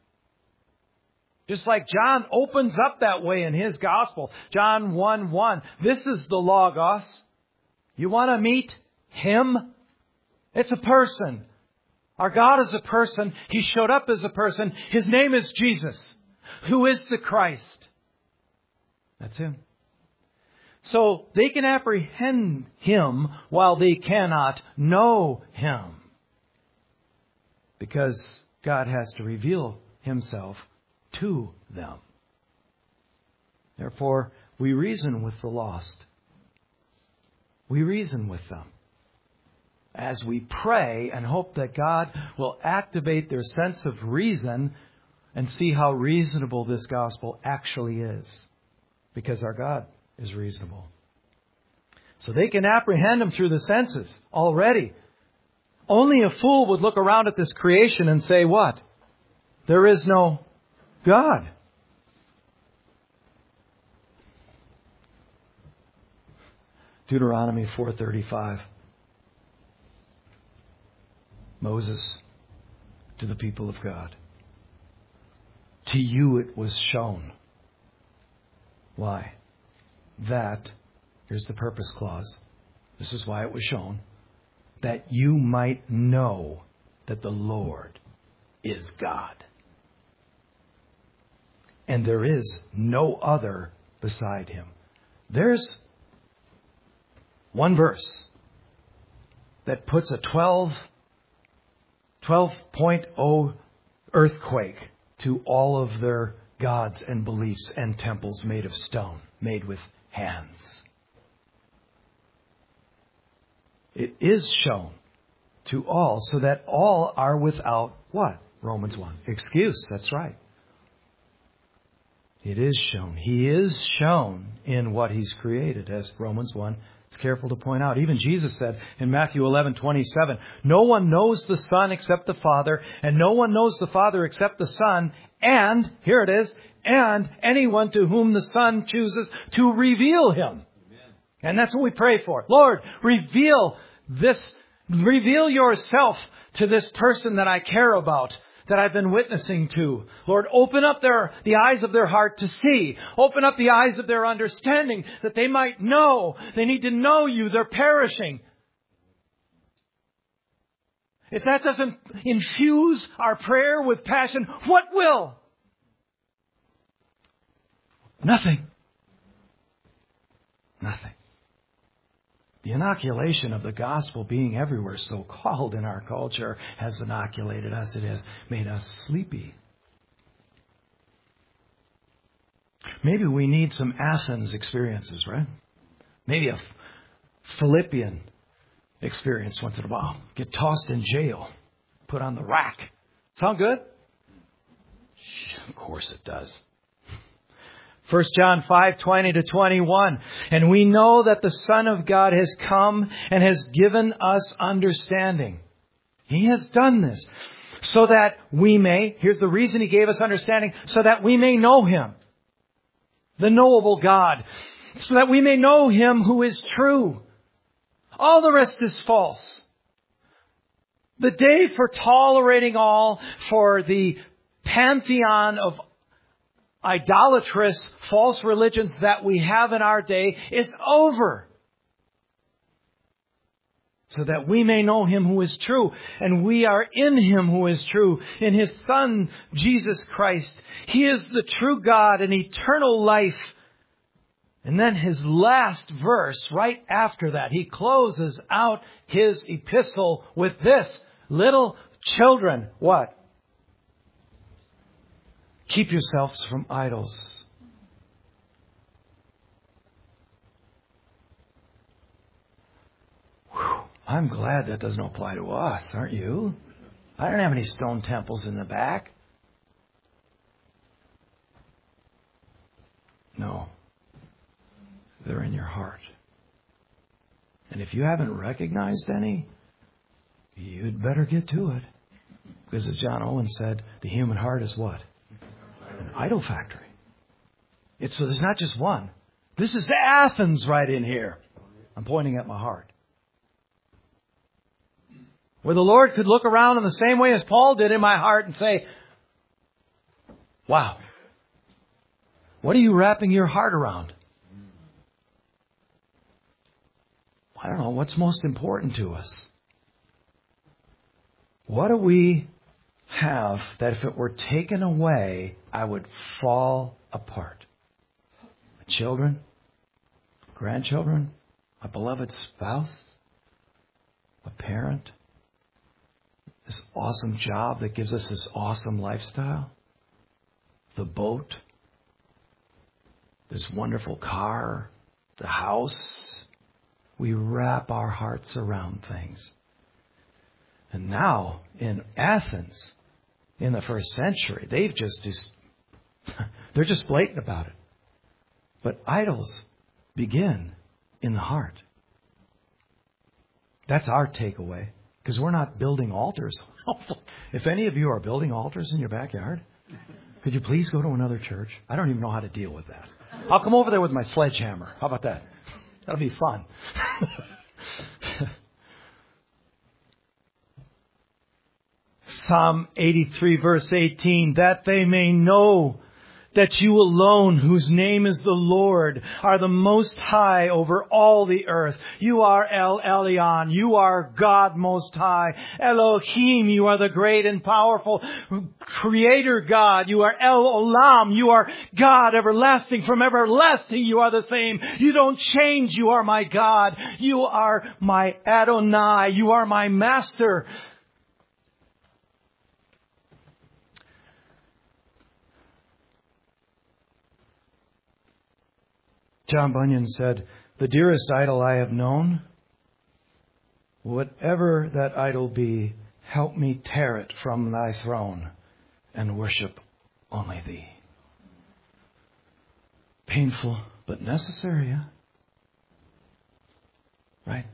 Just like John opens up that way in his gospel. John one one. This is the Logos. You want to meet Him? It's a person. Our God is a person. He showed up as a person. His name is Jesus, who is the Christ. That's Him. So they can apprehend Him while they cannot know Him, because God has to reveal Himself to them. Therefore, we reason with the lost. We reason with them as we pray and hope that God will activate their sense of reason and see how reasonable this gospel actually is, because our God is reasonable. So they can apprehend Him through the senses already. Only a fool would look around at this creation and say, what? There is no God. Deuteronomy four thirty-five. Moses to the people of God. To you it was shown. Why? That, here's the purpose clause. This is why it was shown. That you might know that the Lord is God. And there is no other beside Him. There's one verse that puts a twelve point oh earthquake to all of their gods and beliefs and temples made of stone, made with hands. It is shown to all so that all are without what? Romans one. Excuse, that's right. It is shown. He is shown in what He's created, as Romans one is careful to point out. Even Jesus said in Matthew eleven twenty-seven, no one knows the Son except the Father, and no one knows the Father except the Son, and, here it is, and anyone to whom the Son chooses to reveal Him. Amen. And that's what we pray for. Lord, reveal this, reveal yourself to this person that I care about, that I've been witnessing to. Lord, open up their, the eyes of their heart to see. Open up the eyes of their understanding that they might know. They need to know You. They're perishing. If that doesn't infuse our prayer with passion, what will? Nothing. Nothing. The inoculation of the gospel being everywhere, so called in our culture, has inoculated us. It has made us sleepy. Maybe we need some Athens experiences, right? Maybe a Philippian experience once in a while. Get tossed in jail. Put on the rack. Sound good? Of course it does. First John five, twenty to twenty-one. And we know that the Son of God has come and has given us understanding. He has done this so that we may, here's the reason He gave us understanding, so that we may know Him, the knowable God, so that we may know Him who is true. All the rest is false. The day for tolerating all, for the pantheon of idolatrous false religions that we have in our day is over. So that we may know Him who is true. And we are in Him who is true. In His Son, Jesus Christ. He is the true God and eternal life. And then His last verse, right after that, He closes out His epistle with this. Little children, what? Keep yourselves from idols. Whew. I'm glad that doesn't apply to us, aren't you? I don't have any stone temples in the back. No. They're in your heart. And if you haven't recognized any, you'd better get to it. Because as John Owen said, the human heart is what? An idol factory. It's, so there's not just one. This is Athens right in here. I'm pointing at my heart. Where the Lord could look around in the same way as Paul did in my heart and say, wow, what are you wrapping your heart around? I don't know. What's most important to us? What do we have that if it were taken away, I would fall apart? My children, grandchildren, a beloved spouse, a parent, this awesome job that gives us this awesome lifestyle, the boat, this wonderful car, the house. We wrap our hearts around things. And now, in Athens, in the first century, they've just, just they're just blatant about it. But idols begin in the heart. That's our takeaway. Because we're not building altars. If any of you are building altars in your backyard, could you please go to another church? I don't even know how to deal with that. I'll come over there with my sledgehammer. How about that? That'll be fun. Psalm eighty-three, verse eighteen, that they may know that you alone, whose name is the Lord, are the most high over all the earth. You are El Elyon. You are God most high. Elohim, you are the great and powerful Creator God. You are El Olam. You are God everlasting. From everlasting, you are the same. You don't change. You are my God. You are my Adonai. You are my Master. John Bunyan said, the dearest idol I have known, whatever that idol be, help me tear it from thy throne and worship only thee. Painful, but necessary, yeah? Right?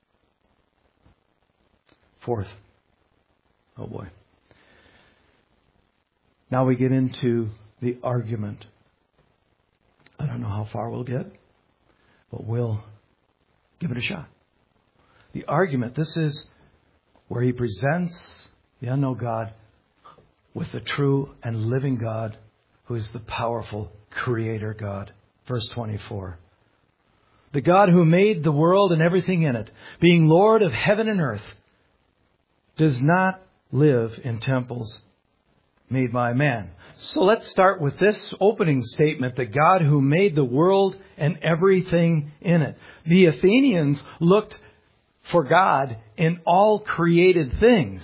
Fourth. Oh boy. Now we get into the argument. I don't know how far we'll get, but we'll give it a shot. The argument, this is where he presents the unknown God with the true and living God who is the powerful Creator God. Verse twenty-four. The God who made the world and everything in it, being Lord of heaven and earth, does not live in temples made by man. So let's start with this opening statement, the God who made the world and everything in it. The Athenians looked for God in all created things.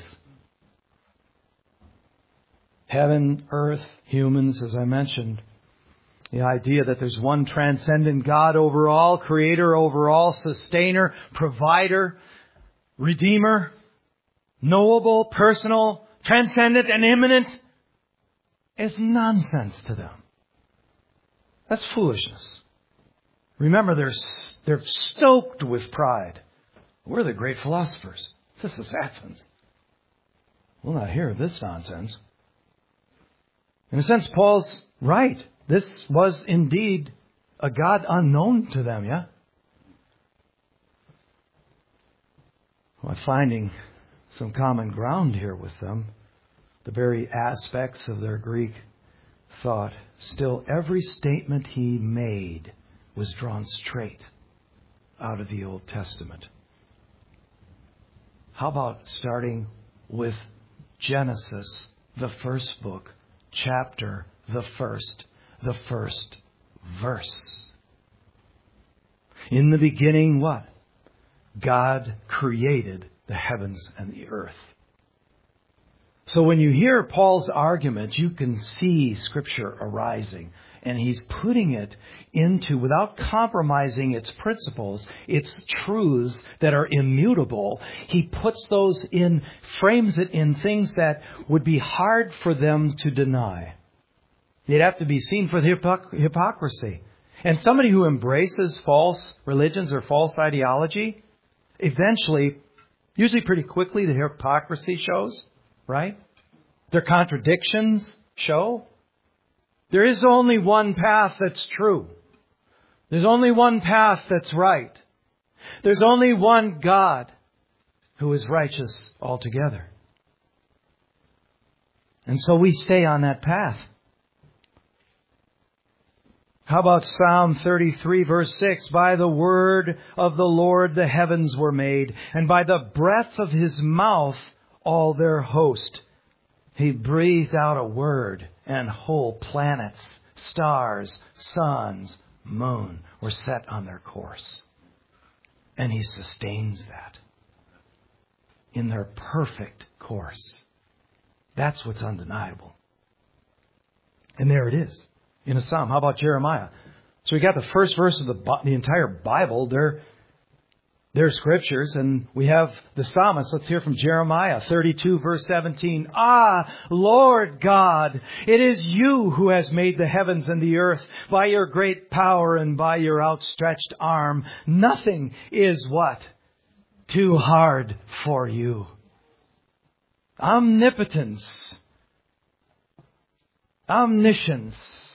Heaven, earth, humans, as I mentioned. The idea that there's one transcendent God over all, Creator over all, Sustainer, Provider, Redeemer, knowable, personal, transcendent, and immanent, is nonsense to them. That's foolishness. Remember, they're, they're stoked with pride. We're the great philosophers. This is Athens. We'll not hear of this nonsense. In a sense, Paul's right. This was indeed a God unknown to them, yeah? Well, finding some common ground here with them, the very aspects of their Greek thought, still every statement he made was drawn straight out of the Old Testament. How about starting with Genesis, the first book, chapter, the first, the first verse? In the beginning, what? God created the heavens and the earth. So when you hear Paul's argument, you can see Scripture arising. And he's putting it into, without compromising its principles, its truths that are immutable. He puts those in, frames it in things that would be hard for them to deny. They'd have to be seen for the hypoc- hypocrisy. And somebody who embraces false religions or false ideology, eventually, usually pretty quickly, the hypocrisy shows, right? Their contradictions show. There is only one path that's true. There's only one path that's right. There's only one God who is righteous altogether. And so we stay on that path. How about Psalm thirty-three, verse six? By the word of the Lord the heavens were made, and by the breath of His mouth all their host. He breathed out a word, and whole planets, stars, suns, moon were set on their course. And He sustains that in their perfect course. That's what's undeniable. And there it is in a psalm. How about Jeremiah? So we got the first verse of the, the entire Bible. They're They're scriptures, and we have the psalmist. Let's hear from Jeremiah thirty-two, verse seventeen. Ah, Lord God, it is You who has made the heavens and the earth by Your great power and by Your outstretched arm. Nothing is what? Too hard for You. Omnipotence. Omniscience.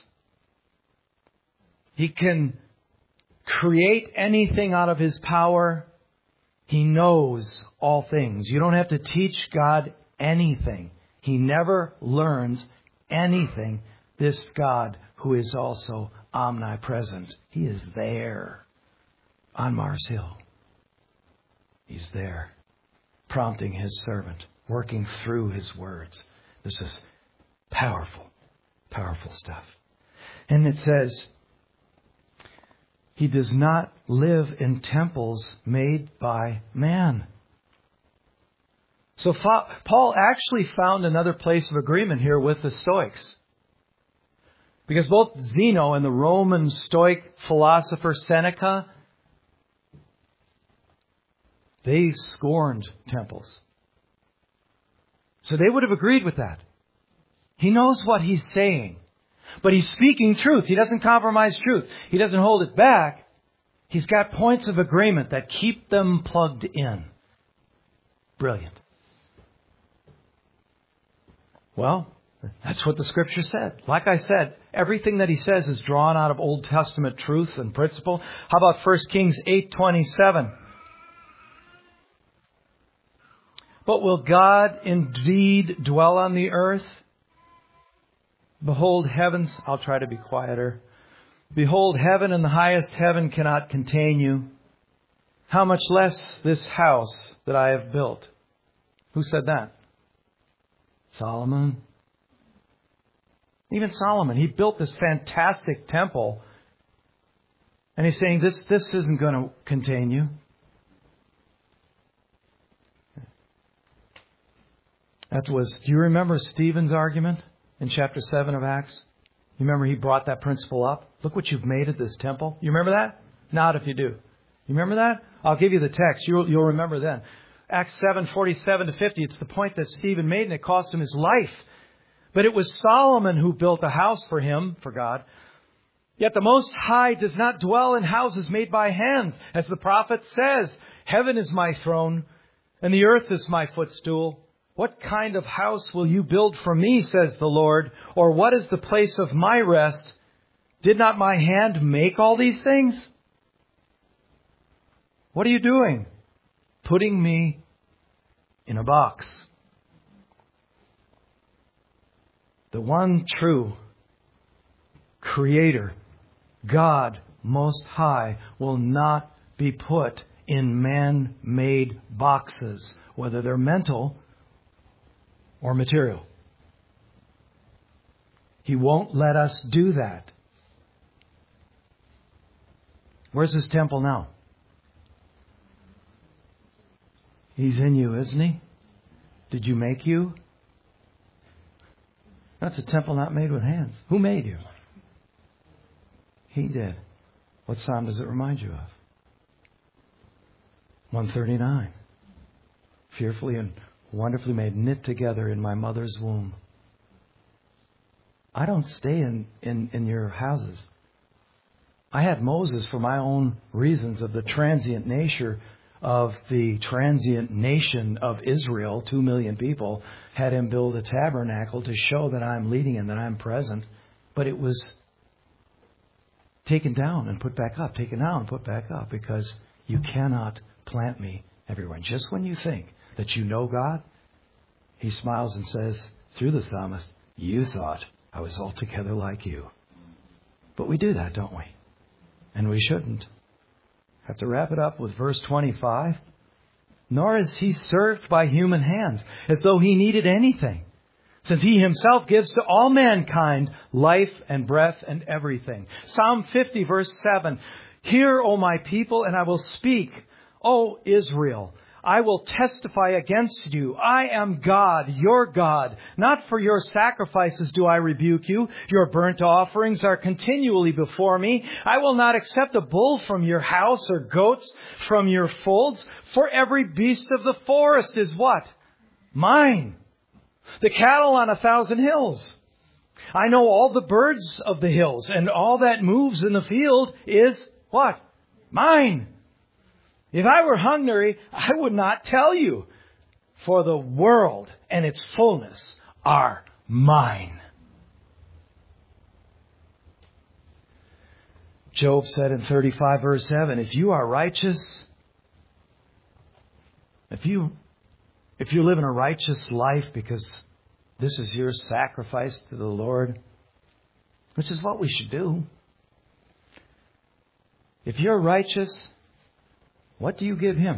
He can create anything out of His power. He knows all things. You don't have to teach God anything. He never learns anything. This God who is also omnipresent. He is there on Mars Hill. He's there, prompting His servant, working through His words. This is powerful, powerful stuff. And it says, He does not live in temples made by man. So Paul actually found another place of agreement here with the Stoics. Because both Zeno and the Roman Stoic philosopher Seneca, they scorned temples. So they would have agreed with that. He knows what he's saying. But he's speaking truth. He doesn't compromise truth. He doesn't hold it back. He's got points of agreement that keep them plugged in. Brilliant. Well, that's what the Scripture said. Like I said, everything that he says is drawn out of Old Testament truth and principle. How about First Kings eight twenty-seven? But will God indeed dwell on the earth? Behold, heavens, I'll try to be quieter. Behold, heaven and the highest heaven cannot contain You. How much less this house that I have built? Who said that? Solomon. Even Solomon, he built this fantastic temple. And he's saying, this, this isn't going to contain you. That was, do you remember Stephen's argument in chapter seven of Acts? You remember he brought that principle up? Look what you've made of this temple. You remember that? Not if you do. You remember that? I'll give you the text. You'll, you'll remember then. Acts seven, forty-seven to fifty. It's the point that Stephen made, and it cost him his life. But it was Solomon who built a house for him, for God. Yet the Most High does not dwell in houses made by hands. As the prophet says, heaven is my throne, and the earth is my footstool. What kind of house will you build for me, says the Lord? Or what is the place of my rest? Did not my hand make all these things? What are you doing? Putting me in a box. The one true Creator, God Most High, will not be put in man-made boxes, whether they're mental or material. He won't let us do that. Where's His temple now? He's in you, isn't He? Did you make you? That's a temple not made with hands. Who made you? He did. What psalm does it remind you of? one thirty-nine. Fearfully and wonderfully made, knit together in my mother's womb. I don't stay in, in, in your houses. I had Moses for my own reasons of the transient nature of the transient nation of Israel, two million people, had him build a tabernacle to show that I'm leading and that I'm present. But it was taken down and put back up, taken down and put back up, because you cannot plant me everywhere. And just when you think that you know God, He smiles and says, through the psalmist, you thought I was altogether like you. But we do that, don't we? And we shouldn't. Have to wrap it up with verse twenty-five. Nor is He served by human hands, as though He needed anything, since He Himself gives to all mankind life and breath and everything. Psalm fifty, verse seven. Hear, O my people, and I will speak. O Israel, I will testify against you. I am God, your God. Not for your sacrifices do I rebuke you. Your burnt offerings are continually before me. I will not accept a bull from your house or goats from your folds. For every beast of the forest is what? Mine. The cattle on a thousand hills. I know all the birds of the hills, and all that moves in the field is what? Mine. If I were hungry, I would not tell you, for the world and its fullness are mine. Job said in thirty-five verse seven, if you are righteous, if you, if you live in a righteous life because this is your sacrifice to the Lord, which is what we should do. If you're righteous, what do you give Him?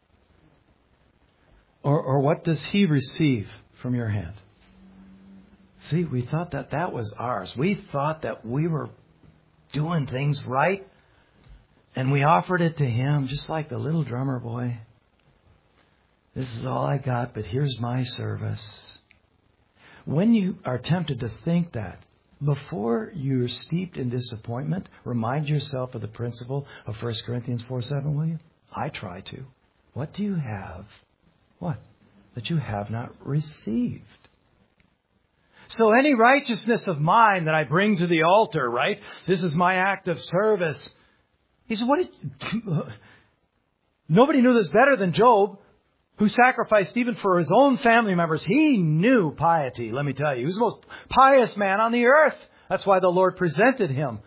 Or, or what does He receive from your hand? See, we thought that that was ours. We thought that we were doing things right. And we offered it to Him, just like the little drummer boy. This is all I got, but here's my service. When you are tempted to think that, before you're steeped in disappointment, remind yourself of the principle of First Corinthians four seven, will you? I try to. What do you have? What? That you have not received. So any righteousness of mine that I bring to the altar, right? This is my act of service. He said, what did... Nobody knew this better than Job, who sacrificed even for his own family members. He knew piety, let me tell you. He was the most pious man on the earth. That's why the Lord presented him.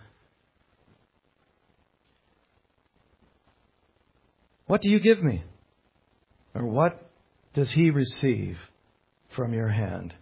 What do you give me? Or what does He receive from your hand?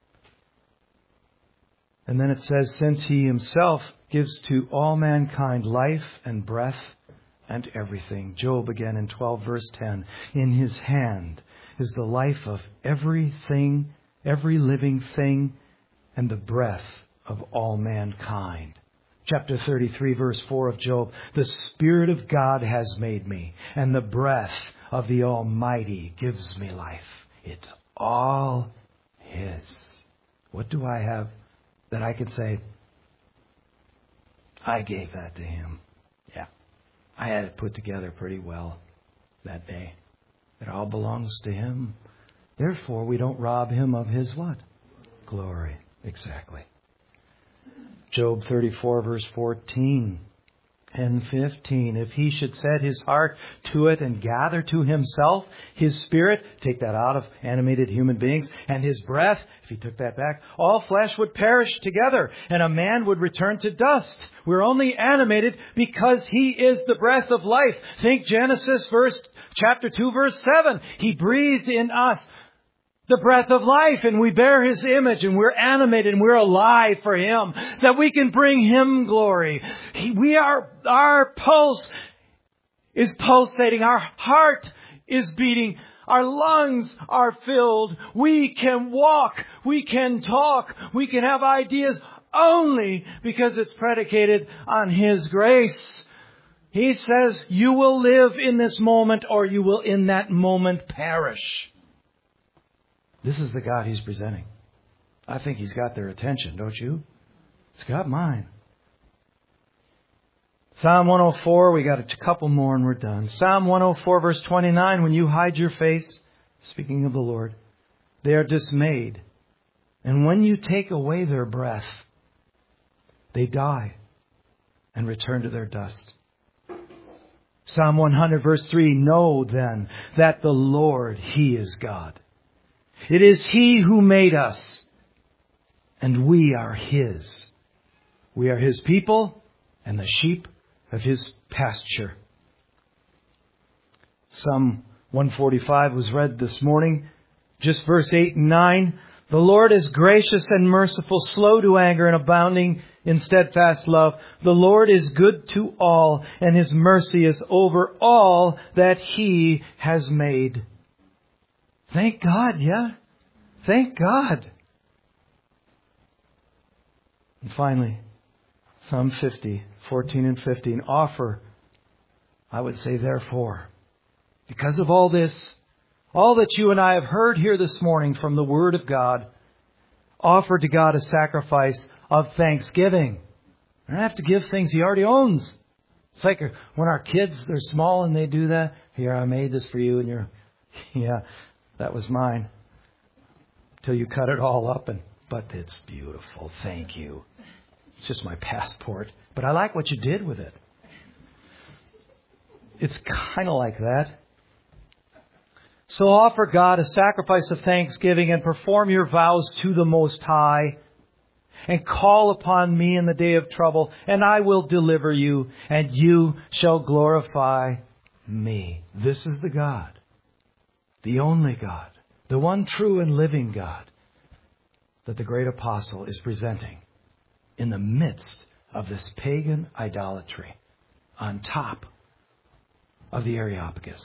And then it says, since He Himself gives to all mankind life and breath and everything. Job again in twelve verse ten. In His hand is the life of everything, every living thing, and the breath of all mankind. Chapter thirty-three, verse four of Job. The Spirit of God has made me, and the breath of the Almighty gives me life. It's all His. What do I have that I could say, I gave that to Him? Yeah, I had it put together pretty well that day. It all belongs to Him. Therefore, we don't rob Him of His what? Glory. Exactly. Job thirty-four, verse fourteen and fifteen. If he should set his heart to it and gather to himself his spirit, take that out of animated human beings, and his breath, if he took that back, all flesh would perish together, and a man would return to dust. We're only animated because he is the breath of life. Think Genesis verse, chapter two, verse seven. He breathed in us the breath of life, and we bear His image, and we're animated, and we're alive for Him, that we can bring Him glory. He, we are, our pulse is pulsating, our heart is beating, our lungs are filled. We can walk, we can talk, we can have ideas only because it's predicated on His grace. He says, you will live in this moment, or you will in that moment perish. This is the God He's presenting. I think He's got their attention, don't you? It's got mine. Psalm one oh four, we got a couple more and we're done. Psalm one oh four, verse twenty-nine, when you hide your face, speaking of the Lord, they are dismayed. And when you take away their breath, they die and return to their dust. Psalm one hundred, verse three, know then that the Lord, He is God. It is He who made us, and we are His. We are His people and the sheep of His pasture. Psalm one forty-five was read this morning. Just verse eight and nine. The Lord is gracious and merciful, slow to anger and abounding in steadfast love. The Lord is good to all, and His mercy is over all that He has made. Thank God, yeah? Thank God. And finally, Psalm fifty, fourteen and fifteen. Offer, I would say therefore, because of all this, all that you and I have heard here this morning from the Word of God, offer to God a sacrifice of thanksgiving. I don't have to give things He already owns. It's like when our kids, they're small and they do that. Here, I made this for you, and you're, yeah, that was mine. Till you cut it all up, and but it's beautiful. Thank you. It's just my passport. But I like what you did with it. It's kind of like that. So offer God a sacrifice of thanksgiving and perform your vows to the Most High. And call upon me in the day of trouble, and I will deliver you, and you shall glorify me. This is the God, the only God, the one true and living God that the great apostle is presenting in the midst of this pagan idolatry on top of the Areopagus.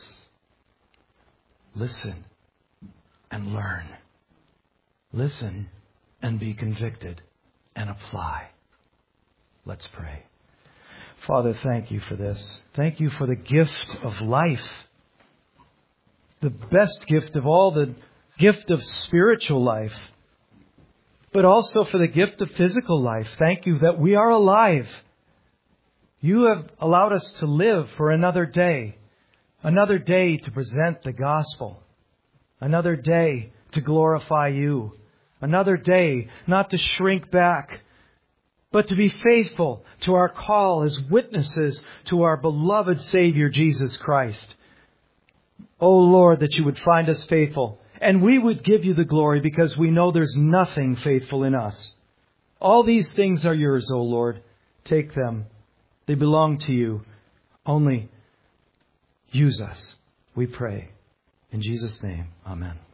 Listen and learn. Listen and be convicted and apply. Let's pray. Father, thank you for this. Thank you for the gift of life. The best gift of all, the gift of spiritual life. But also for the gift of physical life. Thank you that we are alive. You have allowed us to live for another day. Another day to present the gospel. Another day to glorify you. Another day not to shrink back, but to be faithful to our call as witnesses to our beloved Savior, Jesus Christ. Oh Lord, that you would find us faithful. And we would give you the glory because we know there's nothing faithful in us. All these things are yours, O Lord. Take them. They belong to you. Only use us, we pray. In Jesus' name, amen.